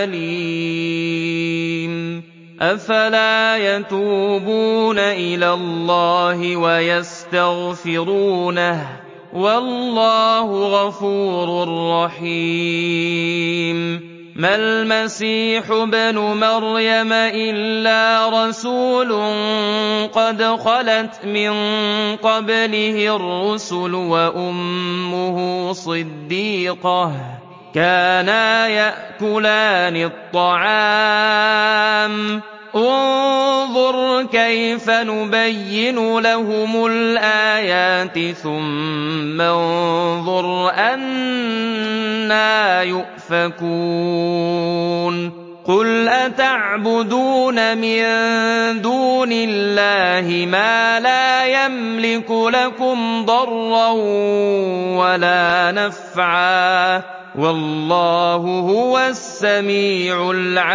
Speaker 2: أَلِيمٌ. أَفَلَا يَتُوبُونَ إِلَى اللَّهِ وَيَسْتَغْفِرُونَهُ ۚ وَاللَّهُ غَفُورٌ رَّحِيمٌ. مَا الْمَسِيحُ ابْنُ مَرْيَمَ إِلَّا رَسُولٌ قَدْ خَلَتْ مِن قَبْلِهِ الرُّسُلُ وَأُمُّهُ صِدِّيقَةٌ ۖ كَانَا يَأْكُلَانِ الطَّعَامَ ۗ انظُرْ كَيْفَ نُبَيِّنُ لَهُمُ الْآيَاتِ ثُمَّ انظُرْ أَنَّىٰ يُؤْفَكُونَ. قُلْ أَتَعْبُدُونَ مِن دُونِ اللَّهِ مَا لَا يَمْلِكُ لَكُمْ ضَرًّا وَلَا نَفْعًا ۚ وَاللَّهُ هُوَ السَّمِيعُ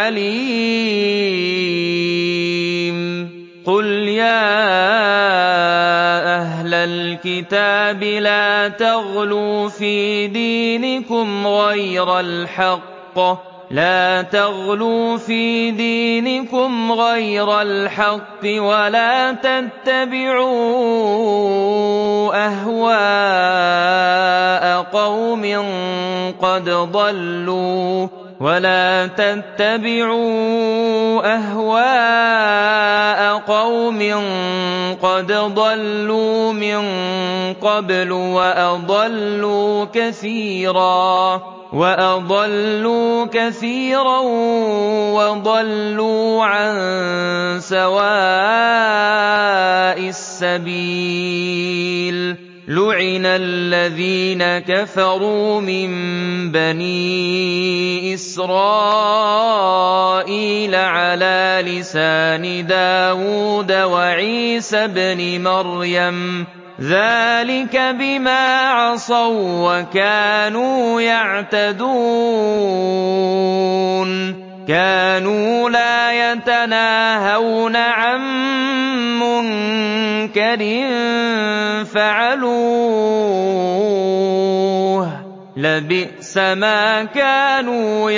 Speaker 2: الْعَلِيمُ. قُلْ يَا أَهْلَ الْكِتَابِ لَا تَغْلُوا فِي دِينِكُمْ غَيْرَ الْحَقِّ وَلَا تَتَّبِعُوا أَهْوَاءَ قَوْمٍ قَدْ ضَلُّوا ولا تتبعوا أهواء قوم قد ضلوا من قبل وأضلوا كثيرا وضلوا عن سواء السبيل لعن الذين كفروا من بني إسرائيل على لسان داود وعيسى بن مريم ذلك بما عصوا وكانوا يعتدون كانوا لا يتناهون عن منكر فعلوه لبئس ما كانوا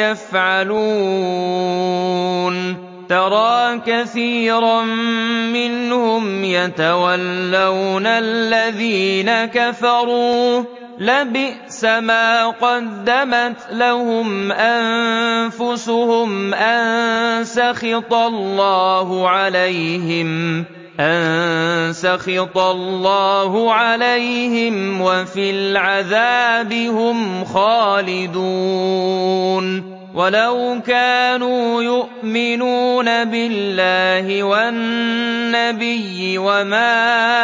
Speaker 2: يفعلون ترى كثيرا منهم يتولون الذين كفروا لبئس ما قدمت لهم أنفسهم أن سخط الله عليهم وفي العذاب هم خالدون ولو كانوا يؤمنون بالله والنبي وما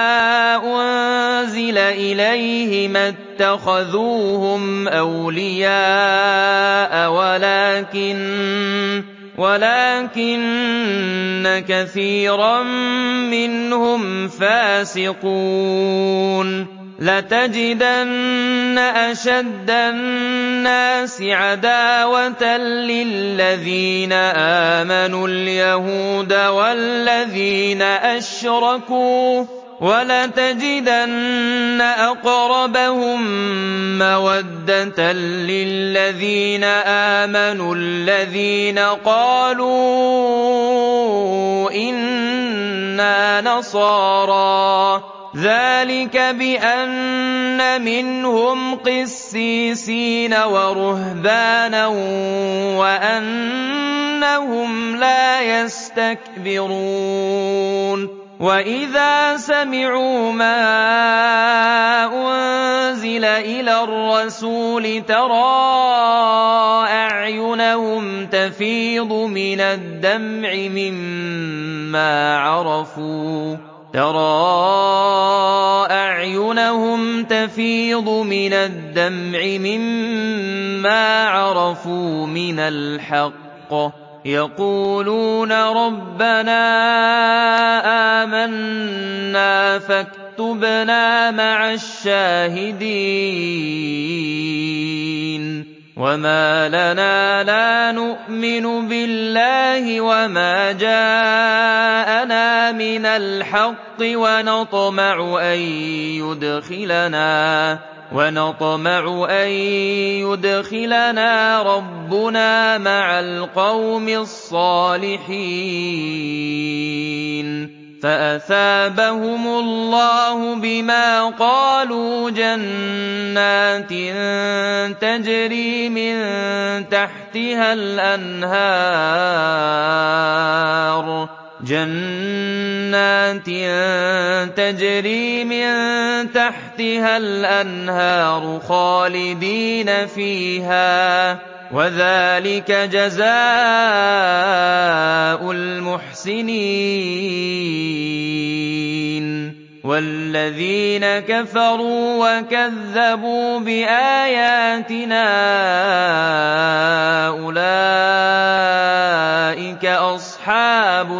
Speaker 2: أنزل إليه ما اتخذوهم أولياء ولكن كثيرا منهم فاسقون لتجدن أشد الناس عداوة للذين آمنوا اليهود والذين أشركوا ولتجدن أقربهم مودة للذين آمنوا الذين قالوا إنا نصارى ذلك بأن منهم قسيسين ورهبانا وأنهم لا يستكبرون وإذا سمعوا ما أنزل إلى الرسول ترى أعينهم تفيض من الدمع مما عرفوا من الحق يقولون ربنا آمنا فاكتبنا مع الشاهدين وما لنا لا نؤمن بالله وما جاءنا من الحق ونطمع أن يدخلنا ربنا مع القوم الصالحين فأثابهم الله بما قالوا جنات تجري من تحتها الأنهار خالدين فيها وذلك جزاء المحسنين والذين كفروا وكذبوا بآياتنا أولئك أصحاب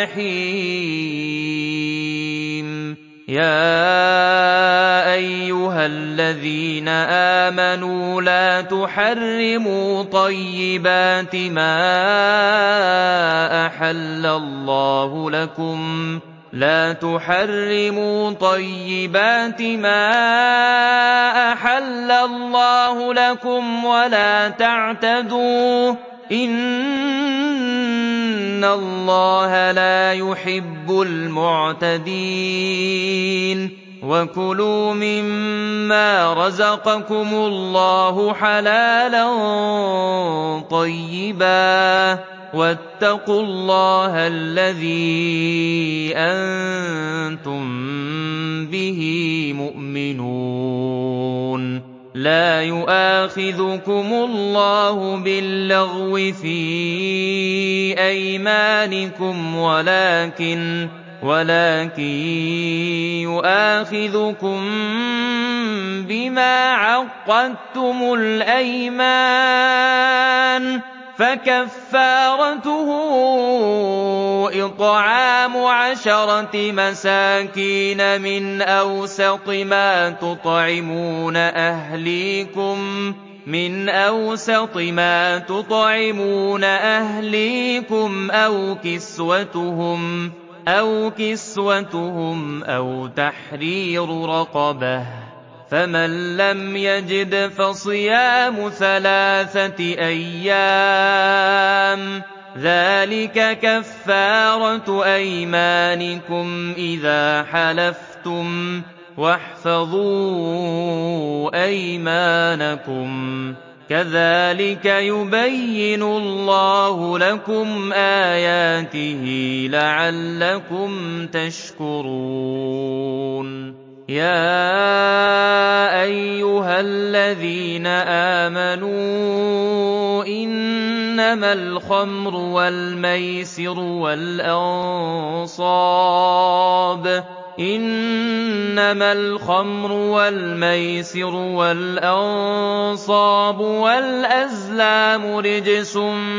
Speaker 2: الجحيم يا أيها الذين آمنوا لا تحرموا طيبات ما أحل الله لكم ولا تعتدوا إن الله لا يحب المعتدين وكلوا مما رزقكم الله حلالا طيبا واتقوا الله الذي أنتم به مؤمنون لا يؤاخذكم الله باللغو في أيمانكم ولكن يؤاخذكم بما عقدتم الأيمان فكفارته إطعام 10 مساكين من أوسط ما تطعمون أهليكم أو كسوتهم أو تحرير رقبة فمن لم يجد فصيام 3 أيام ذلك كفارة أيمانكم إذا حلفتم واحفظوا أيمانكم كذلك يبين الله لكم آياته لعلكم تشكرون يا أيها الذين آمنوا إنما الخمر والميسر والأنصاب والأزلام رجس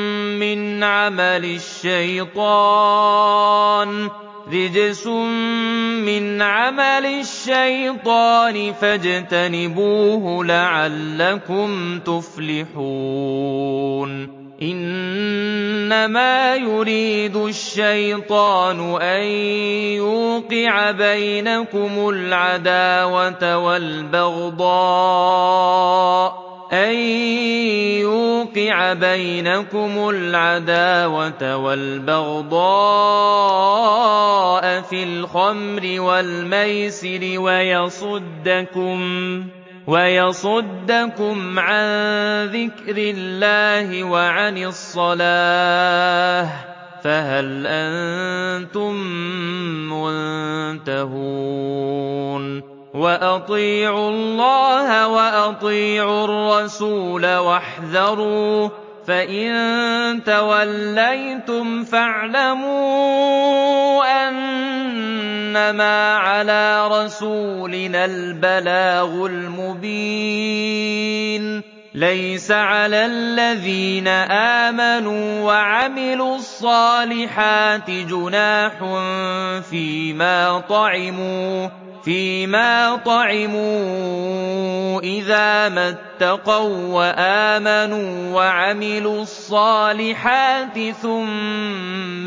Speaker 2: من عمل الشيطان فاجتنبوه لعلكم تفلحون إنما يريد الشيطان أن يوقع بينكم العداوة والبغضاء في الخمر والميسر ويصدكم عن ذكر الله وعن الصلاة فهل أنتم منتهون وأطيعوا الله وأطيعوا الرسول واحذروا فإن توليتم فاعلموا أنما على رسولنا البلاغ المبين ليس على الذين آمنوا وعملوا الصالحات جناح فيما طعموا إذا ما اتقوا وآمنوا وعملوا الصالحات ثم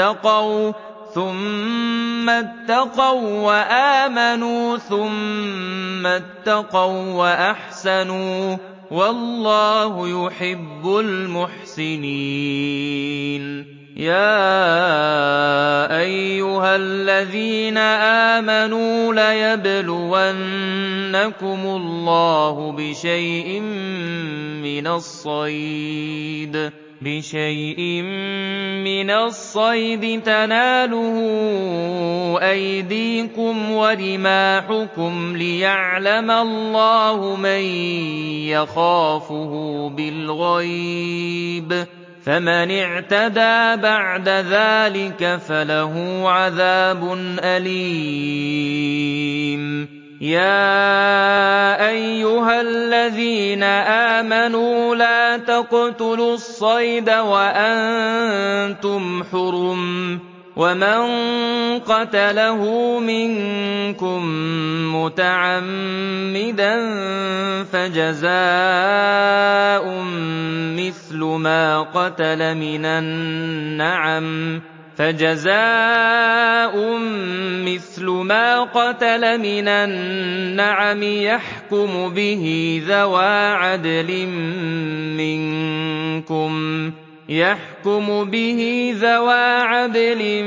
Speaker 2: اتقوا وآمنوا ثم اتقوا وأحسنوا والله يحب المحسنين يا أيها الذين آمنوا ليبلونكم الله بشيء من الصيد تناله أيديكم ورماحكم ليعلم الله من يخافه بالغيب فمن اعتدى بعد ذلك فله عذاب أليم يا أيها الذين آمنوا لا تقتلوا الصيد وأنتم حرم ومن قتله منكم متعمدا فجزاء مثل ما قتل من النعم يحكم به ذوى عدل منكم يحكم به ذوى عدل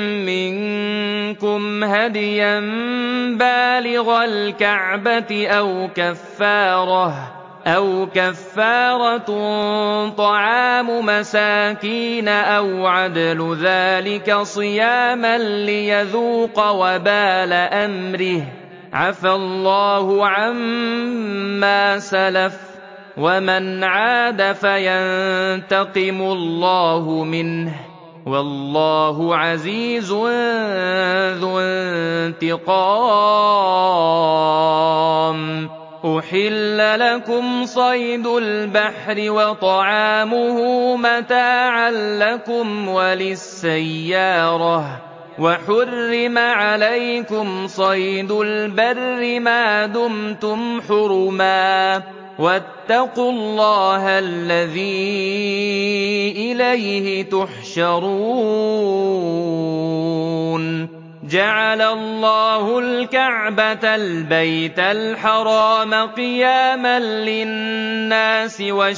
Speaker 2: منكم هديا بالغ الكعبة أو كفارة طعام مساكين أو عدل ذلك صياما ليذوق وبال أمره عفى الله عما سلف ومن عاد فينتقم الله منه والله عزيز ذو انتقام. أحل لكم صيد البحر وطعامه متاعا لكم وللسيارة وحرم عليكم صيد البر ما دمتم حرما واتقوا الله الذي إليه تحشرون. جعل الله الكعبة البيت الحرام قياما للناس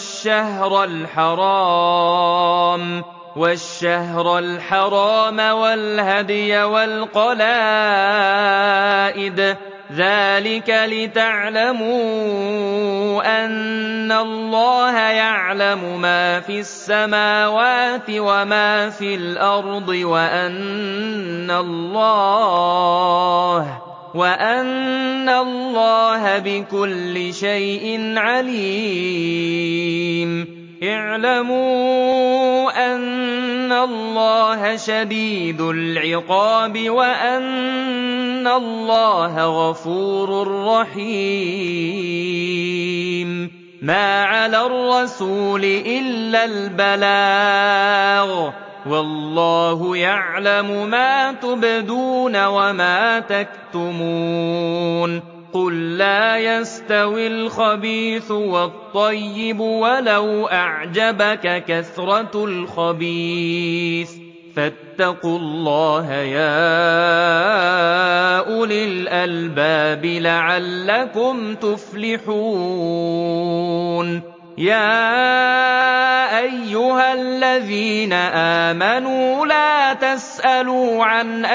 Speaker 2: والشهر الحرام والهدي والقلائد ذلك لتعلموا أن الله يعلم ما في السماوات وما في الأرض وأن الله بكل شيء عليم. اعلموا أن الله شديد العقاب وأن الله غفور رحيم. ما على الرسول إلا البلاغ والله يعلم ما تبدون وما تكتمون. قل لا يستوي الخبيث والطيب ولو أعجبك كثرة الخبيث فاتقوا الله يا أولي الألباب لعلكم تفلحون. يا أيها الذين آمنوا لا تسألوا عن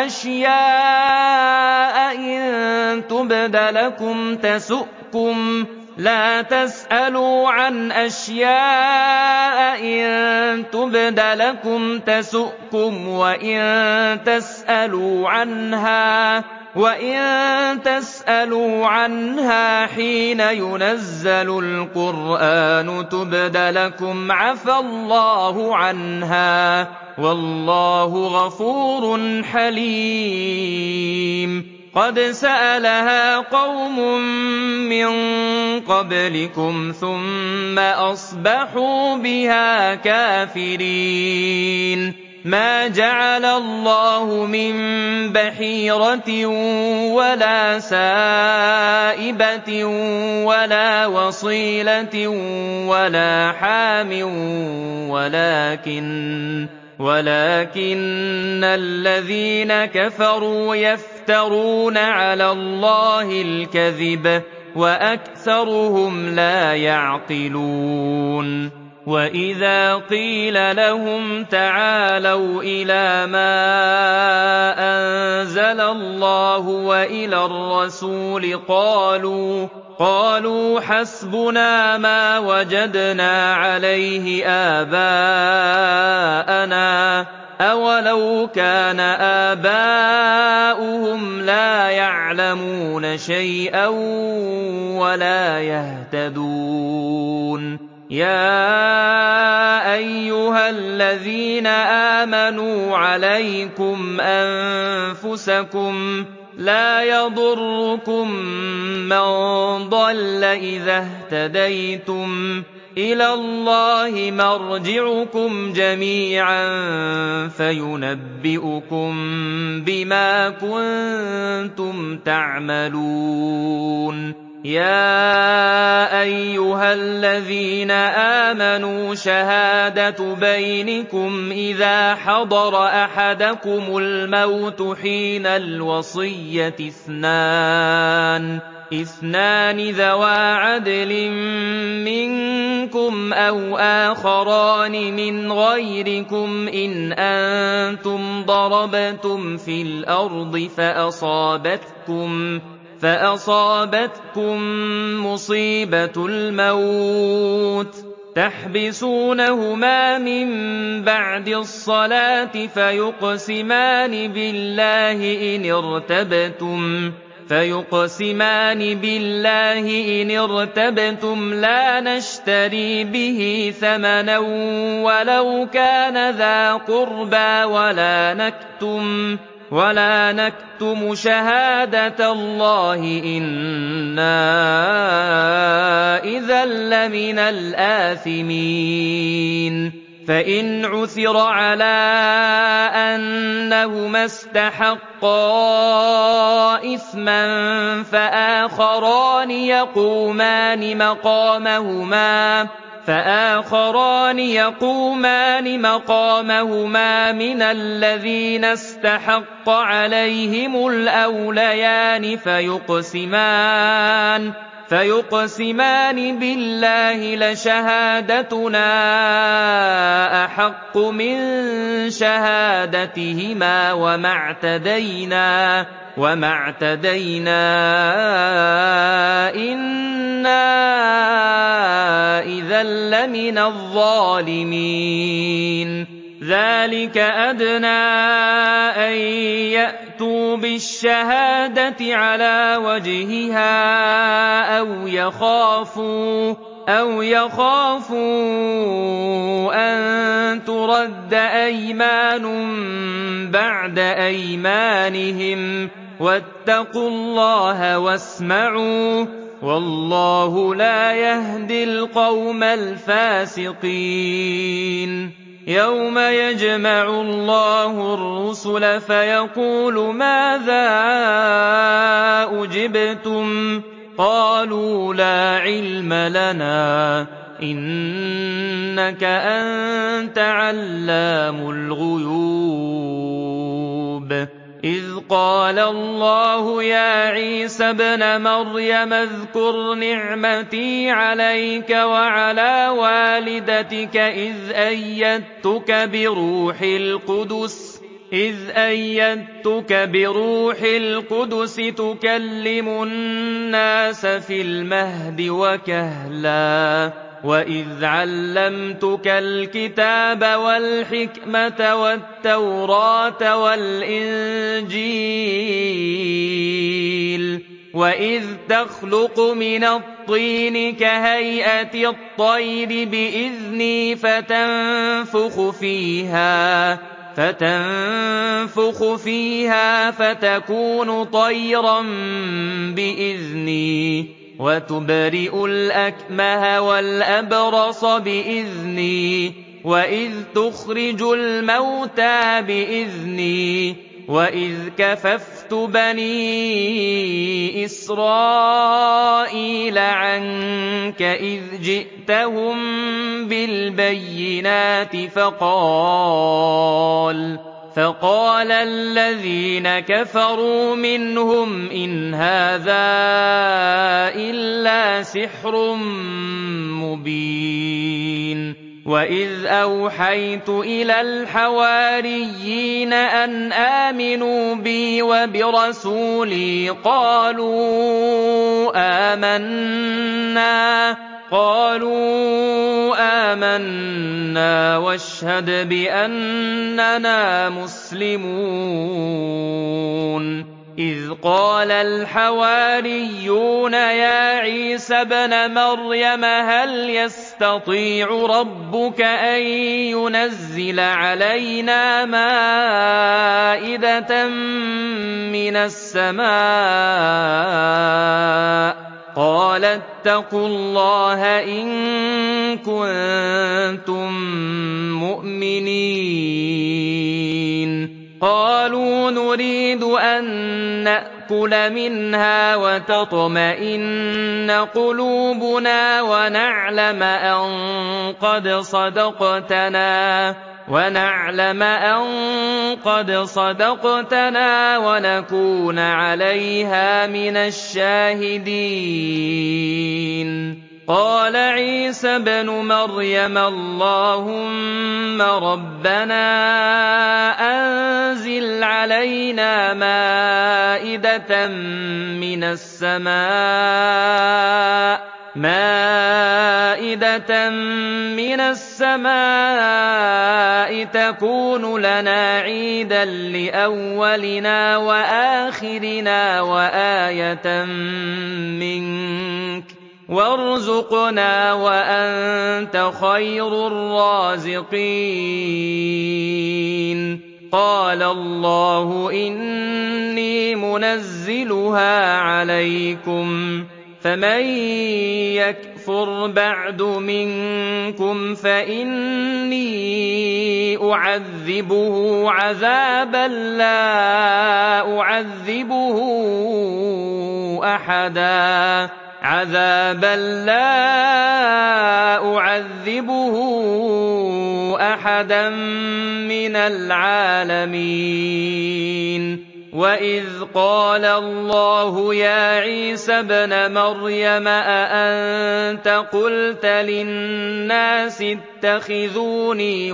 Speaker 2: أشياء إن تبد لكم تسؤكم وإن تسألوا عنها حين ينزل القرآن تبد لكم عفى الله عنها والله غفور حليم. قد سألها قوم من قبلكم ثم أصبحوا بها كافرين. ما جعل الله من بحيرة ولا سائبة ولا وصيلة ولا حام ولكن الذين كفروا يفترون على الله الكذب وأكثرهم لا يعقلون. وإذا قيل لهم تعالوا إلى ما أنزل الله وإلى الرسول قالوا حسبنا ما وجدنا عليه آباءنا أولو كان آباؤهم لا يعلمون شيئا ولا يهتدون. يا أيها الذين آمنوا عليكم أنفسكم لا يضركم من ضل إذا اهتديتم إلى الله مرجعكم جميعا فينبئكم بما كنتم تعملون. يا أيها الذين آمنوا شهادة بينكم إذا حضر أحدكم الموت حين الوصية اثنان ذوى عدل منكم غَيْرِكُمْ أَوْ آخَرَانِ مِنْ غَيْرِكُمْ إِنْ أَنْتُمْ ضَرَبْتُمْ فِي الْأَرْضِ فَأَصَابَتْكُم مُّصِيبَةُ الْمَوْتِ تَحْبِسُونَهُمَا مِن بَعْدِ الصَّلَاةِ فَيُقْسِمَانِ بِاللَّهِ إِنِ ارْتَبْتُمْ لَا نَشْتَرِي بِهِ ثَمَنًا وَلَوْ كَانَ ذَا قُرْبَىٰ وَلَا نَكْتُمُ شَهَادَةَ اللَّهِ إِنَّا إِذًا لَّمِنَ الْآثِمِينَ فَإِنْ عُثِرَ عَلَىٰ أَنَّهُمَا اسْتَحَقَّا إِثْمًا فَآخَرَانِ يقومان مقامهما مِنَ الَّذِينَ اسْتَحَقَّ عَلَيْهِمُ الْأَوْلَيَانِ فيقسمان بالله لشهادتنا أحق من شهادتهما وما اعتدينا إنا إذا لمن الظالمين ذلك أدنى أن يأتوا بالشهادة على وجهها أو يخافوا أن ترد أيمان بعد أيمانهم واتقوا الله واسمعوا والله لا يهدي القوم الفاسقين يوم يجمع الله الرسل فيقول ماذا أجبتم قالوا لا علم لنا إنك أنت علام الغيوب إذ قال الله يا عيسى ابن مريم اذكر نعمتي عليك وعلى والدتك إذ أيدتك بروح القدس تكلم الناس في المهد وكهلا وإذ علمتك الكتاب والحكمة والتوراة والإنجيل وإذ تخلق من الطين كهيئة الطير بإذني فتنفخ فيها فتكون طيرا بإذني وتبرئ الأكمه والأبرص بإذني وإذ تخرج الموتى بإذني وإذ كففت بني إسرائيل عنك إذ جئتهم بالبينات فقال الذين كفروا منهم إن هذا إلا سحر مبين وإذ أوحيت إلى الحواريين أن آمنوا بي وبرسولي قالوا آمنا واشهد بأننا مسلمون إذ قال الحواريون يا عيسى ابن مريم هل يستطيع ربك أن ينزل علينا مائدة من السماء قال اتقوا الله إن كنتم مؤمنين قالوا نريد أن نأكل منها وتطمئن قلوبنا ونعلم أن قد صدقتنا ونكون عليها من الشاهدين قال عيسى ابن مريم اللهم ربنا أنزل علينا مائدة من السماء تكون لنا عيدا لأولنا وآخرنا وآية منك وارزقنا وأنت خير الرازقين قال الله إني منزلها عليكم فمن يكفر بعد منكم فإني أعذبه عذابا لا أعذبه أحدا من العالمين وإذ قال الله يا عيسى ابن مريم أأنت قلت للناس اتخذوني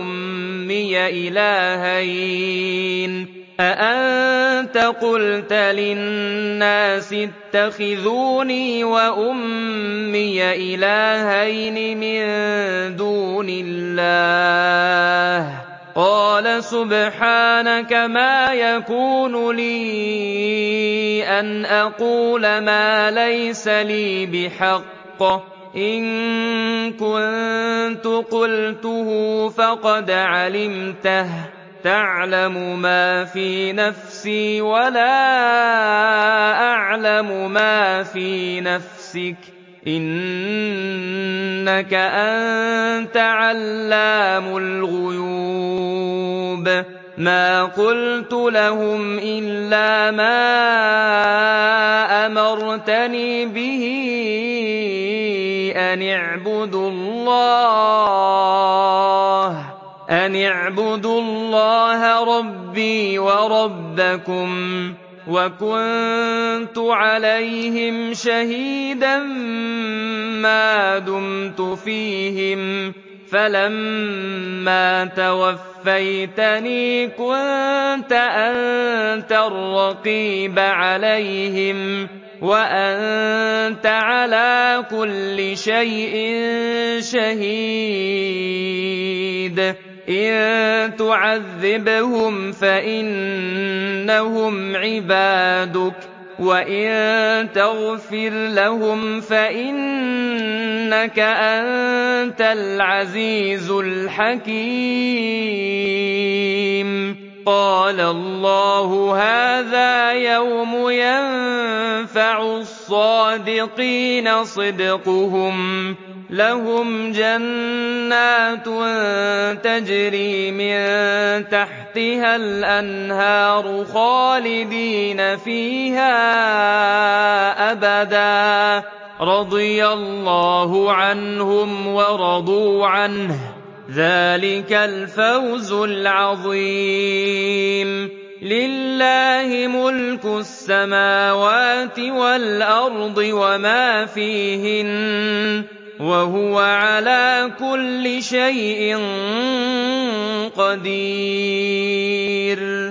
Speaker 2: وأمي إلهين من دون الله قال سبحانك ما يكون لي أن أقول ما ليس لي بحق إن كنت قلته فقد علمته تعلم ما في نفسي ولا أعلم ما في نفسك إنك أنت علام الغيوب ما قلت لهم إلا ما أمرتني به أن اعبدوا الله ربي وربكم وكنت عليهم شهيدا ما دمت فيهم فلما توفيتني كنت أنت الرقيب عليهم وأنت على كل شيء شهيد إن تعذبهم فإنهم عبادك وإن تغفر لهم فإنك أنت العزيز الحكيم قال الله هذا يوم ينفع الصادقين صدقهم لهم جنات تجري من تحتها الأنهار خالدين فيها أبدا رضي الله عنهم ورضوا عنه ذلك الفوز العظيم لله ملك السماوات والأرض وما فيهن وهو على كل شيء قدير